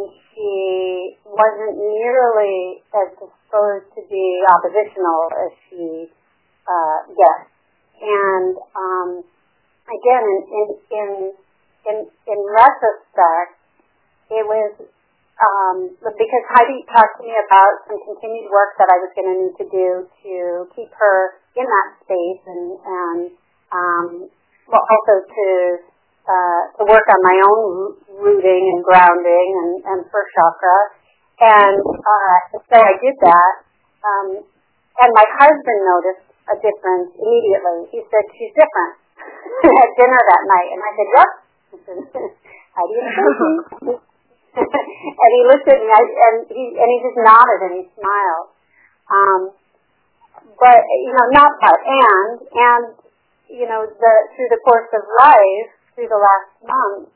she wasn't nearly as disposed to be oppositional as she uh, gets. And um, again, in, in in in in retrospect, it was um, because Heidi talked to me about some continued work that I was going to need to do to keep her in that space, and and um, well, also to uh, to work on my own rooting and grounding and, and first chakra. And uh, so I did that. Um, and my husband noticed a difference immediately. He said, she's different at dinner that night. And I said, yep. He said, how do you know? And he looked at me, I, and he and he just nodded and he smiled. Um, but, you know, not but, and, and, you know, the, through the course of life, through the last month,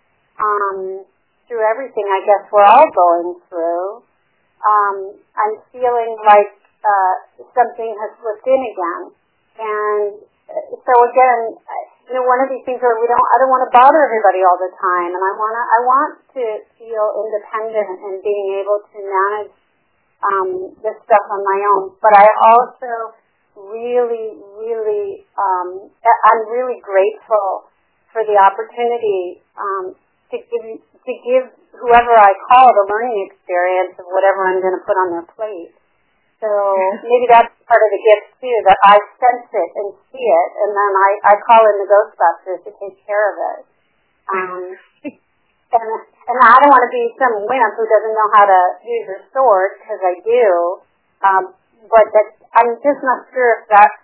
um, through everything I guess we're all going through, um, I'm feeling like uh, something has slipped in again. And so again, you know, one of these things where we don't, I don't want to bother everybody all the time, and I want to, I want to feel independent and being able to manage um, this stuff on my own. But I also really, really, um, I'm really grateful for the opportunity um, to give to give whoever I call the learning experience of whatever I'm going to put on their plate. So maybe that's part of the gift too, that I sense it and see it, and then I, I call in the Ghostbusters to take care of it. Um, and and I don't want to be some wimp who doesn't know how to use a sword, because I do. Um, but that I'm just not sure if that's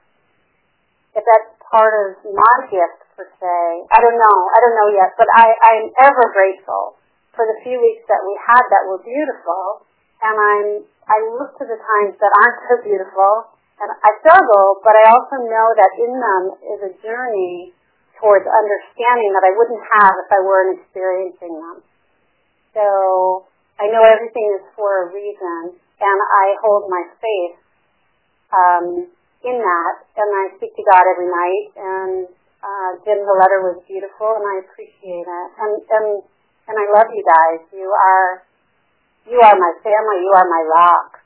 if that's part of my gift per se. I don't know. I don't know yet. But I, I'm ever grateful for the few weeks that we had that were beautiful. And I'm I look to the times that aren't so beautiful, and I struggle, but I also know that in them is a journey towards understanding that I wouldn't have if I weren't experiencing them. So I know everything is for a reason, and I hold my faith um, in that, and I speak to God every night, and uh, Jim, the letter was beautiful, and I appreciate it. And, and, and I love you guys. You are... You are my family. You are my rock.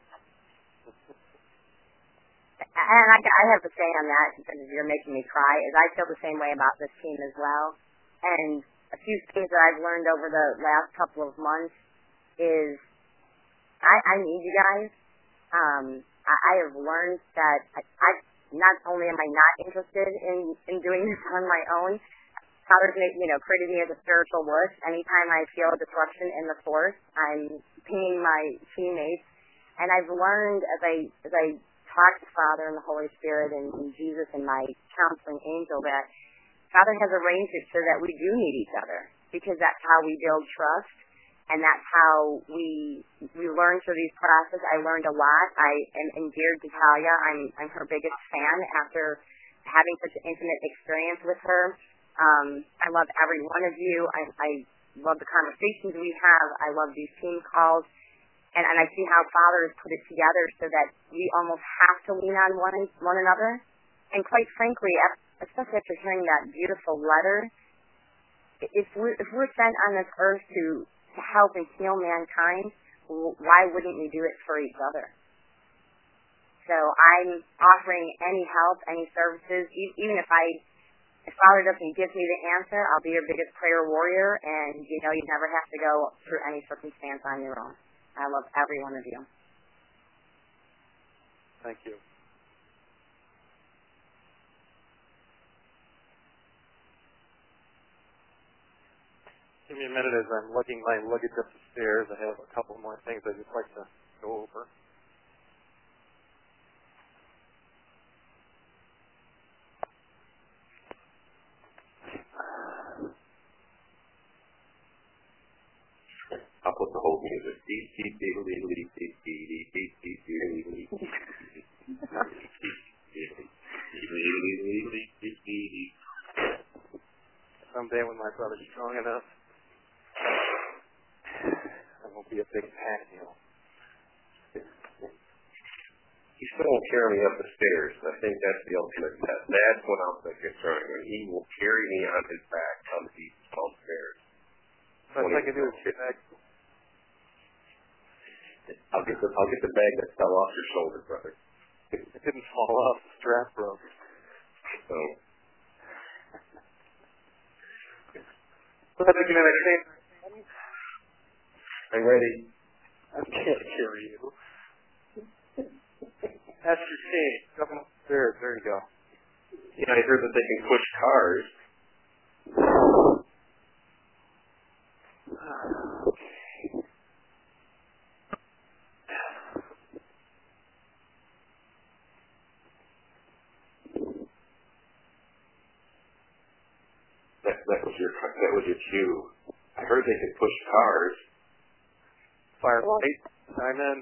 And I, I have to say on that, because you're making me cry, is I feel the same way about this team as well. And a few things that I've learned over the last couple of months is I, I need you guys. Um, I, I have learned that I, I not only am I not interested in, in doing this on my own, Father's, you know, created me as a spiritual wuss. Anytime I feel a disruption in the force, I'm pinging my teammates. And I've learned as I as I talk to Father and the Holy Spirit and, and Jesus and my counseling angel that Father has arranged it so that we do need each other, because that's how we build trust, and that's how we we learn through these processes. I learned a lot. I am endeared to Talia. I'm I'm her biggest fan after having such an intimate experience with her. Um, I love every one of you. I, I love the conversations we have. I love these team calls. And, and I see how Father has put it together so that we almost have to lean on one one another. And quite frankly, especially after hearing that beautiful letter, if we're, if we're sent on this earth to, to help and heal mankind, why wouldn't we do it for each other? So I'm offering any help, any services, even if I, if Father doesn't give me the answer, I'll be your biggest prayer warrior, and you know you never have to go through any circumstance on your own. I love every one of you. Thank you. Give me a minute as I'm lugging my luggage up the stairs. I have a couple more things I'd just like to go over. I'll put the whole music. Someday when my brother's strong enough, I won't be a big pain, you know. He still won't carry me up the stairs. I think that's the ultimate test. That's what I'm concerned when he will carry me on his back on these twelve stairs. Best I can do is get back. I'll get the I'll get the bag that fell off your shoulder, brother. It didn't fall off. The strap broke. So. But again, I can't. I'm ready. I can't carry you. That's your team. Come upstairs. There you go. Yeah, I heard that they can push cars. That, that was your that was your cue. I heard they could push cars. Fire fight. I'm in.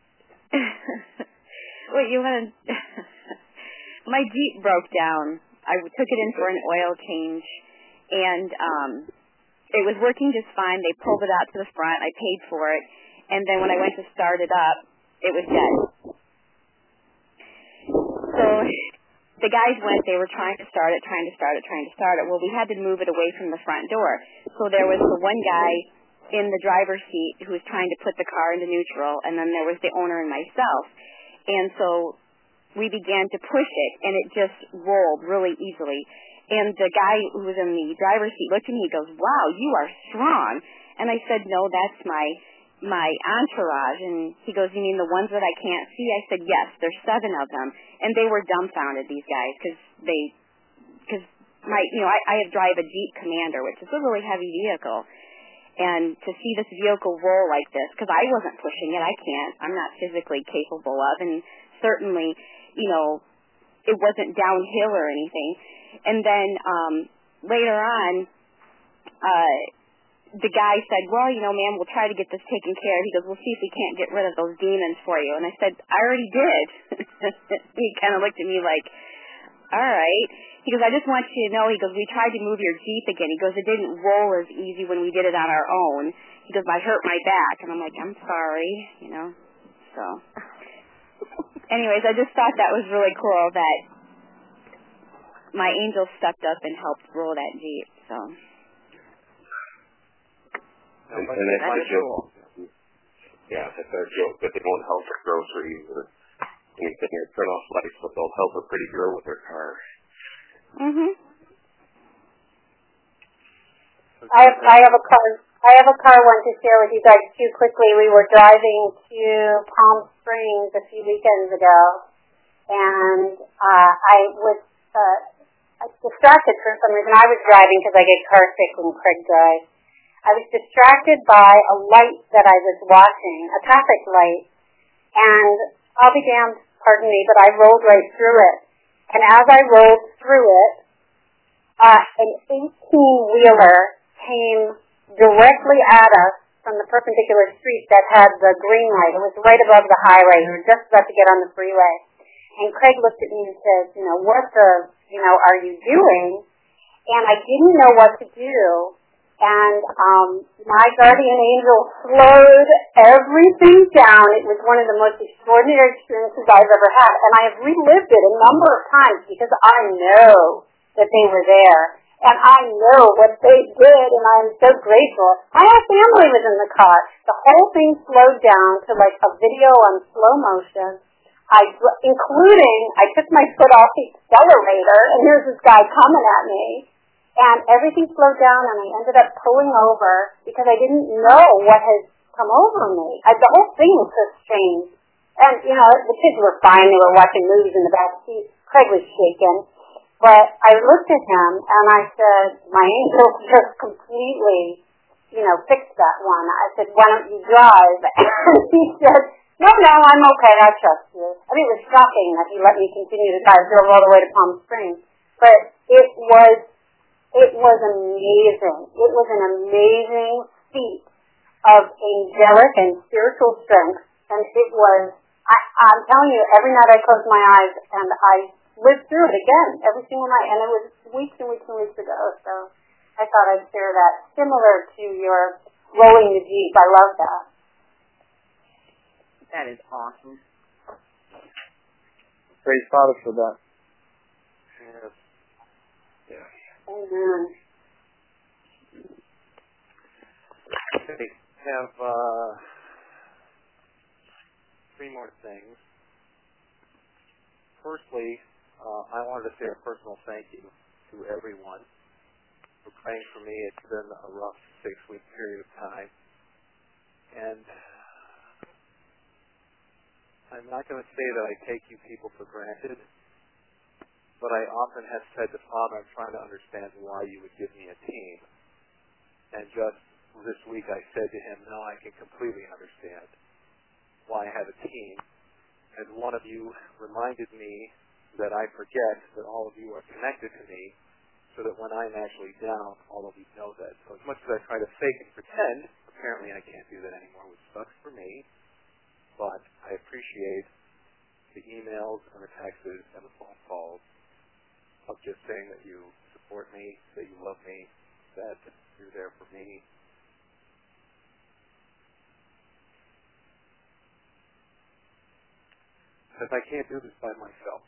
Wait, you want to... My Jeep broke down. I took it in for an oil change, and um, it was working just fine. They pulled it out to the front. I paid for it, and then when I went to start it up, it was dead. So the guys went. They were trying to start it, trying to start it, trying to start it. Well, we had to move it away from the front door. So there was the one guy in the driver's seat who was trying to put the car into neutral, and then there was the owner and myself. And so we began to push it, and it just rolled really easily. And the guy who was in the driver's seat looked at me, he goes, "Wow, you are strong." And I said, "No, that's my my entourage." And he goes, "You mean the ones that I can't see?" I said, "Yes, there's seven of them." And they were dumbfounded, these guys, because they, because my, you know, I, I drive a Jeep Commander, which is a really heavy vehicle. And to see this vehicle roll like this, because I wasn't pushing it, I can't, I'm not physically capable of, and certainly, you know, it wasn't downhill or anything. And then um, later on, uh, the guy said, "Well, you know, ma'am, we'll try to get this taken care of." He goes, "We'll see if we can't get rid of those demons for you." And I said, "I already did." He kind of looked at me like, "All right." He goes, "I just want you to know," he goes, "we tried to move your Jeep again." He goes, "It didn't roll as easy when we did it on our own." He goes, "I hurt my back." And I'm like, "I'm sorry," you know. So anyways, I just thought that was really cool that my angel stepped up and helped roll that Jeep. So And, and that's the joke. Yeah, that's our joke, but they won't help her groceries or anything or turn off lights, but they'll help a pretty girl with her car. Mhm. I have, I have a car. I have a car one to share with you guys too quickly. We were driving to Palm Springs a few weekends ago, and uh, I was uh, distracted for some reason. I was driving because I get car sick when Craig drives. I was distracted by a light that I was watching, a traffic light, and I'll be damned, pardon me, but I rolled right through it. And as I rolled through it, uh, an eighteen-wheeler came directly at us from the perpendicular street that had the green light. It was right above the highway. We were just about to get on the freeway. And Craig looked at me and said, you know, what the, you know, are you doing? And I didn't know what to do. And um, my guardian angel slowed everything down. It was one of the most extraordinary experiences I've ever had. And I have relived it a number of times because I know that they were there. And I know what they did, and I'm so grateful. My whole family was in the car. The whole thing slowed down to like a video on slow motion. I, including, I took my foot off the accelerator, and here's this guy coming at me. And everything slowed down, and I ended up pulling over because I didn't know what had come over me. I, the whole thing was so strange. And, you know, the kids were fine. They were watching movies in the back seat. Craig was shaking. But I looked at him, and I said, my angel just completely, you know, fixed that one. I said, why don't you drive? And he said, no, no, I'm okay. I trust you. I mean, it was shocking that he let me continue to drive. I drove all the way to Palm Springs. But it was, it was amazing. It was an amazing feat of angelic and spiritual strength. And it was, I, I'm telling you, every night I closed my eyes, and I lived through it again every single night, and it was weeks and weeks and weeks ago, so I thought I'd share that. Similar to your rolling the Jeep, I love that. That is awesome. Praise Father for that. Yes. Yeah. Amen. Okay, have uh, three more things. Firstly, Uh, I wanted to say a personal thank you to everyone for praying for me. It's been a rough six-week period of time. And I'm not going to say that I take you people for granted, but I often have said to Father, I'm trying to understand why you would give me a team. And just this week I said to him, no, I can completely understand why I have a team. And one of you reminded me that I forget that all of you are connected to me, so that when I'm actually down, all of you know that. So as much as I try to fake and pretend, apparently I can't do that anymore, which sucks for me, but I appreciate the emails and the texts and the phone calls of just saying that you support me, that you love me, that you're there for me. Because I can't do this by myself.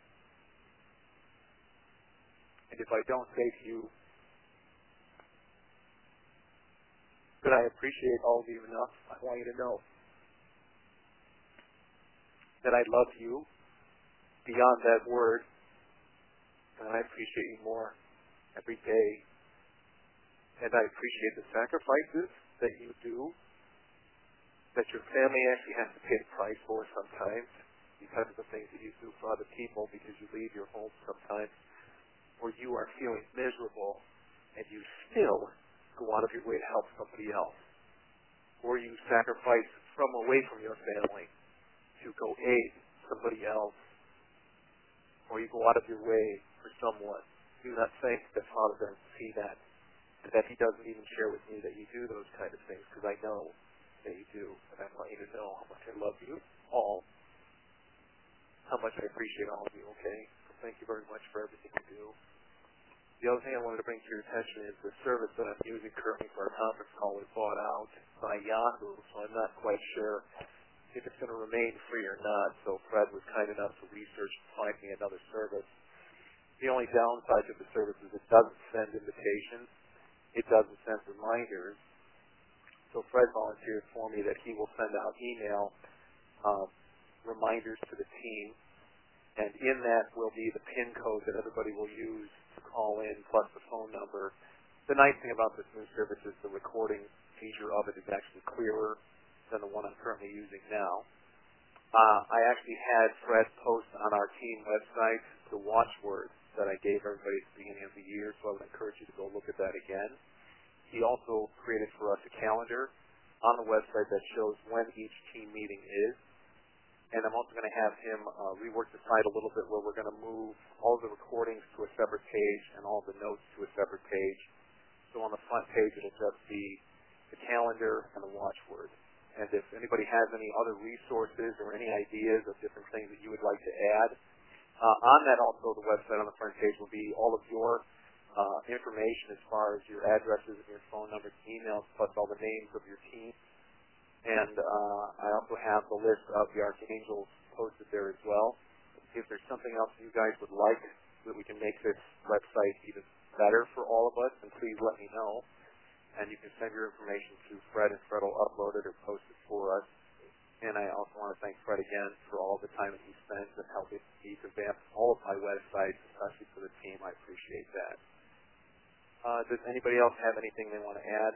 And if I don't say to you that I appreciate all of you enough, I want you to know that I love you beyond that word, and I appreciate you more every day. And I appreciate the sacrifices that you do, that your family actually has to pay the price for sometimes because of the things that you do for other people, because you leave your home sometimes where you are feeling miserable and you still go out of your way to help somebody else, or you sacrifice from away from your family to go aid somebody else, or you go out of your way for someone. Do not think that Father doesn't see that, and that he doesn't even share with me that you do those kind of things, because I know that you do, and I want you to know how much I love you all, how much I appreciate all of you, okay? So thank you very much for everything you do. The other thing I wanted to bring to your attention is the service that I'm using currently for our conference call was bought out by Yahoo, so I'm not quite sure if it's going to remain free or not. So Fred was kind enough to research and find me another service. The only downside to the service is it doesn't send invitations. It doesn't send reminders. So Fred volunteered for me that he will send out email uh, reminders to the team, and in that will be the PIN code that everybody will use to call in, plus the phone number. The nice thing about this new service is the recording feature of it is actually clearer than the one I'm currently using now. Uh, I actually had Fred post on our team website the watchword that I gave everybody at the beginning of the year, so I would encourage you to go look at that again. He also created for us a calendar on the website that shows when each team meeting is. And I'm also going to have him uh, rework the site a little bit where we're going to move all of the recordings to a separate page and all the notes to a separate page. So on the front page, it'll just be the calendar and the watchword. And if anybody has any other resources or any ideas of different things that you would like to add, uh, on that also the website on the front page will be all of your uh, information as far as your addresses and your phone numbers, emails, plus all the names of your team. And uh, I also have the list of the Archangels posted there as well. If there's something else you guys would like that we can make this website even better for all of us, then please let me know. And you can send your information to Fred, and Fred will upload it or post it for us. And I also want to thank Fred again for all the time that he spends in helping me to vamp all of my websites, especially for the team. I appreciate that. Uh, does anybody else have anything they want to add?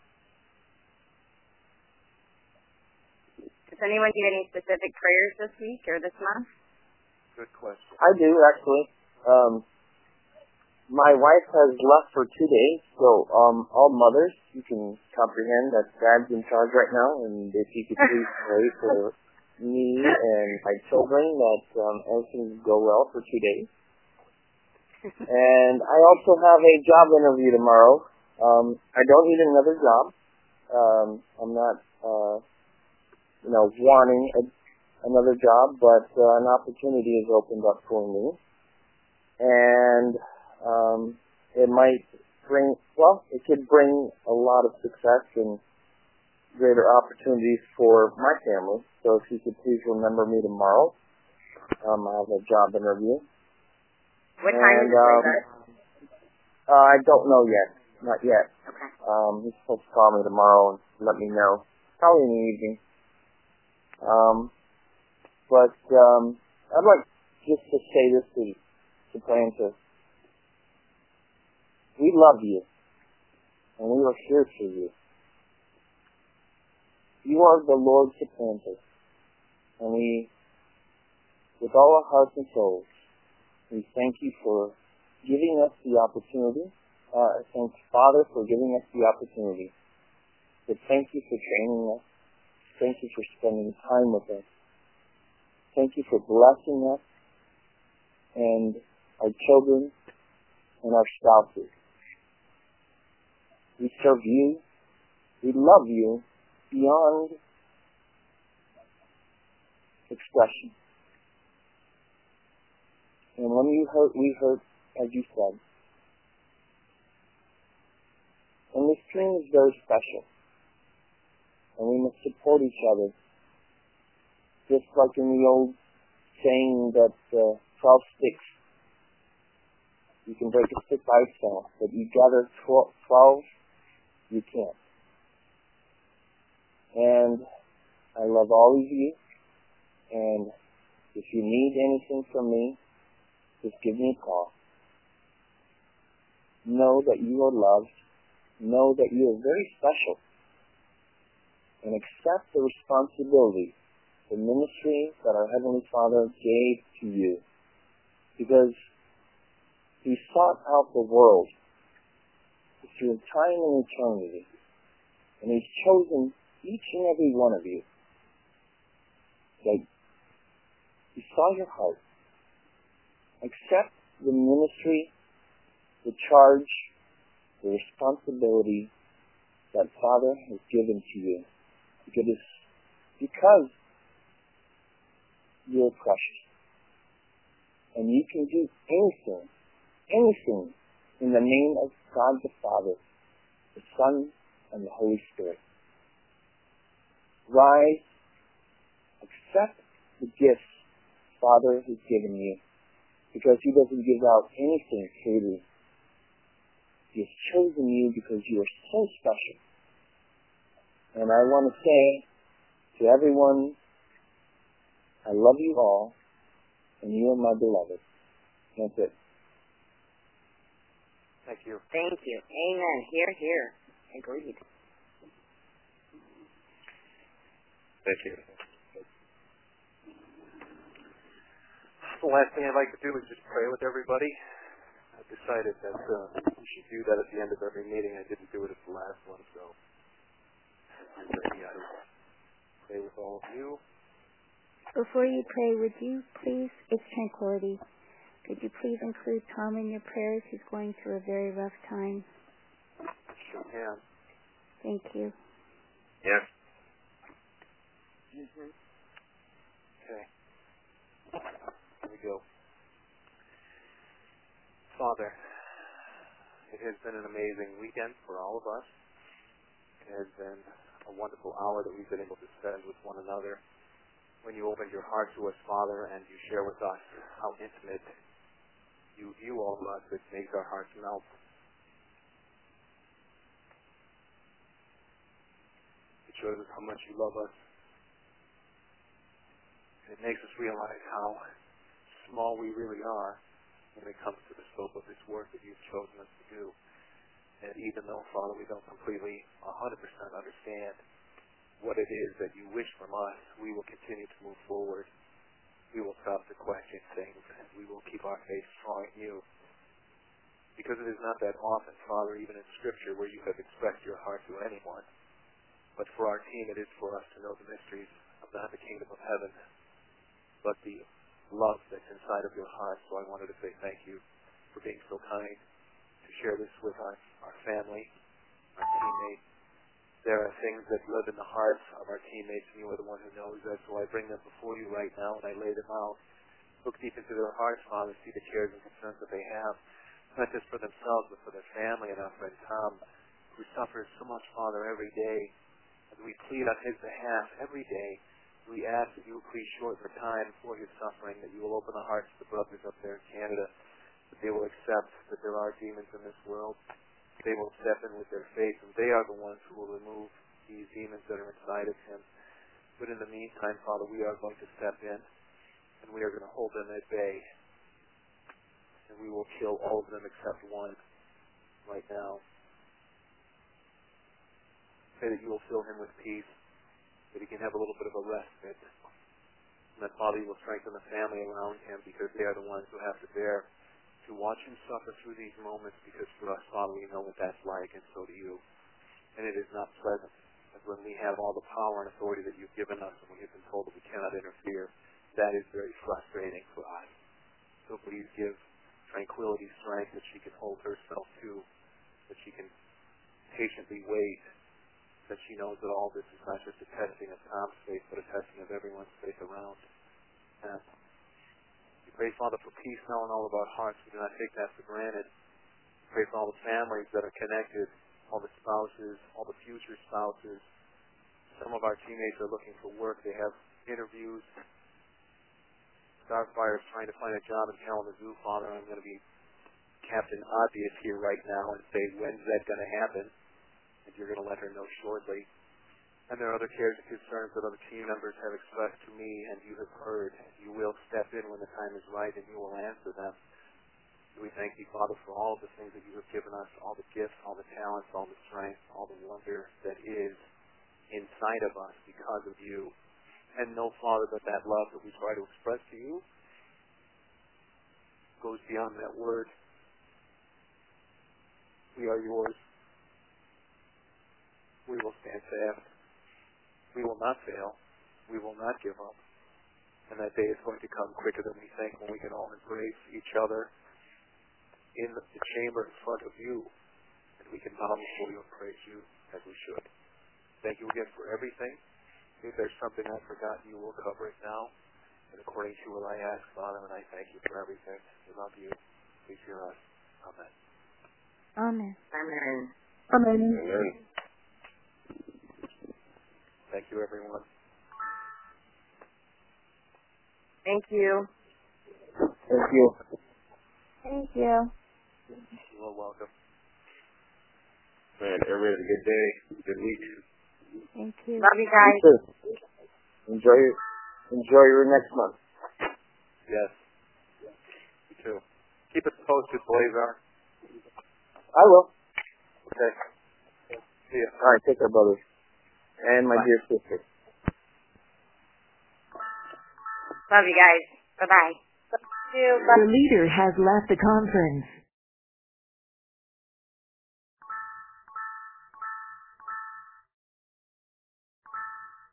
Does anyone do any specific prayers this week or this month? Good question. I do, actually. Um, my wife has left for two days, so um, all mothers, you can comprehend that Dad's in charge right now, and if you could please pray for me and my children that um, everything will go well for two days. And I also have a job interview tomorrow. Um, I don't need another job. Um, I'm not... Uh, you know, wanting a, another job, but uh, an opportunity has opened up for me. And um, it might bring, well, it could bring a lot of success and greater opportunities for my family. So if you could please remember me tomorrow. Um, I have a job interview. What time and, is it? Um, uh, I don't know yet. Not yet. Okay. Um, he's supposed to call me tomorrow and let me know. Probably in the evening. Um, but um, I'd like just to say this to, to Planta. We love you, and we are here for you. You are the Lord's Planta, and we, with all our hearts and souls, we thank you for giving us the opportunity. Uh, thank Father for giving us the opportunity. But thank you for training us. Thank you for spending time with us. Thank you for blessing us and our children and our spouses. We serve you. We love you beyond expression. And when you hurt, we hurt, as you said. And this team is very special. And we must support each other. Just like in the old saying that uh, twelve sticks, you can break a stick by itself, but you gather twelve, you can't. And I love all of you, and if you need anything from me, just give me a call. Know that you are loved. Know that you are very special. And accept the responsibility, the ministry that our Heavenly Father gave to you. Because He sought out the world through time and eternity. And He's chosen each and every one of you. That He saw your heart. Accept the ministry, the charge, the responsibility that Father has given to you. Because, because you're precious. And you can do anything, anything in the name of God the Father, the Son, and the Holy Spirit. Rise, accept the gifts Father has given you, because He doesn't give out anything freely. He has chosen you because you are so special. And I want to say to everyone, I love you all, and you are my beloved. That's it. Thank you. Thank you. Amen. Here, here. Agreed. Thank you. The last thing I'd like to do is just pray with everybody. decided that uh, we should do that at the end of every meeting. I didn't do it at the last one, so yeah, I pray with all of you. Before you pray, would you please, it's Tranquility, could you please include Tom in your prayers? He's going through a very rough time. Sure can. Thank you. Yes. Mm-hmm. Okay. Here we go. Father, it has been an amazing weekend for all of us. It has been a wonderful hour that we've been able to spend with one another. When you opened your heart to us, Father, and you share with us how intimate you view all of us, it makes our hearts melt. It shows us how much you love us. And it makes us realize how small we really are when it comes to the scope of this work that you've chosen us to do. And even though, Father, we don't completely one hundred percent understand what it is that you wish from us, we will continue to move forward. We will stop to question things, and we will keep our faith strong in you. Because it is not that often, Father, even in Scripture, where you have expressed your heart to anyone. But for our team, it is for us to know the mysteries of not the kingdom of heaven, but the love that's inside of your heart. So I wanted to say thank you for being so kind to share this with our, our family, our teammates. There are things that live in the hearts of our teammates, and you are the one who knows that. So I bring them before you right now, and I lay them out. Look deep into their hearts, Father, see the cares and concerns that they have, not just for themselves, but for their family and our friend Tom, who suffers so much, Father, every day. As we plead on his behalf every day, we ask that you will please shorten the time for his suffering, that you will open the hearts of the brothers up there in Canada, that they will accept that there are demons in this world. They will step in with their faith, and they are the ones who will remove these demons that are inside of him. But in the meantime, Father, we are going to step in, and we are going to hold them at bay. And we will kill all of them except one right now. Pray that you will fill him with peace, that he can have a little bit of a respite. And that, Father, you will strengthen the family around him, because they are the ones who have to bear to watch him suffer through these moments, because for us, Father, we know what that's like, and so do you. And it is not pleasant. As when we have all the power and authority that you've given us, and we have been told that we cannot interfere, that is very frustrating for us. So please give Tranquility strength that she can hold herself to, that she can patiently wait, that she knows that all this is not just a testing of Tom's faith, but a testing of everyone's faith around. And we pray, Father, for peace now in all of our hearts. We do not take that for granted. We pray for all the families that are connected, all the spouses, all the future spouses. Some of our teammates are looking for work. They have interviews. Starfire is trying to find a job in Kalamazoo, Father. I'm going to be Captain Obvious here right now and say, when's that going to happen? And you're going to let her know shortly. And there are other cares and concerns that other team members have expressed to me, and you have heard. You will step in when the time is right, and you will answer them. We thank you, Father, for all of the things that you have given us, all the gifts, all the talents, all the strength, all the wonder that is inside of us because of you. And know, Father, that that love that we try to express to you goes beyond that word. We are yours. We will stand fast. We will not fail. We will not give up. And that day is going to come quicker than we think, when we can all embrace each other in the chamber in front of you, and we can bow before you and praise you as we should. Thank you again for everything. If there's something I've forgotten, you will cover it now. And according to what I ask, Father, and I thank you for everything. We love you. Please hear us. Amen. Amen. Amen. Amen. Amen. Thank you, everyone. Thank you. Thank you. Thank you. You are welcome. Man, everybody have a good day. Good week. Thank you. Love you guys. You too. Enjoy your, enjoy your next month. Yes. You too. Keep us posted, Blazar. I will. Okay. See ya. All right, take care, brothers. And my Bye. dear sister. Love you guys. Bye-bye. The leader has left the conference.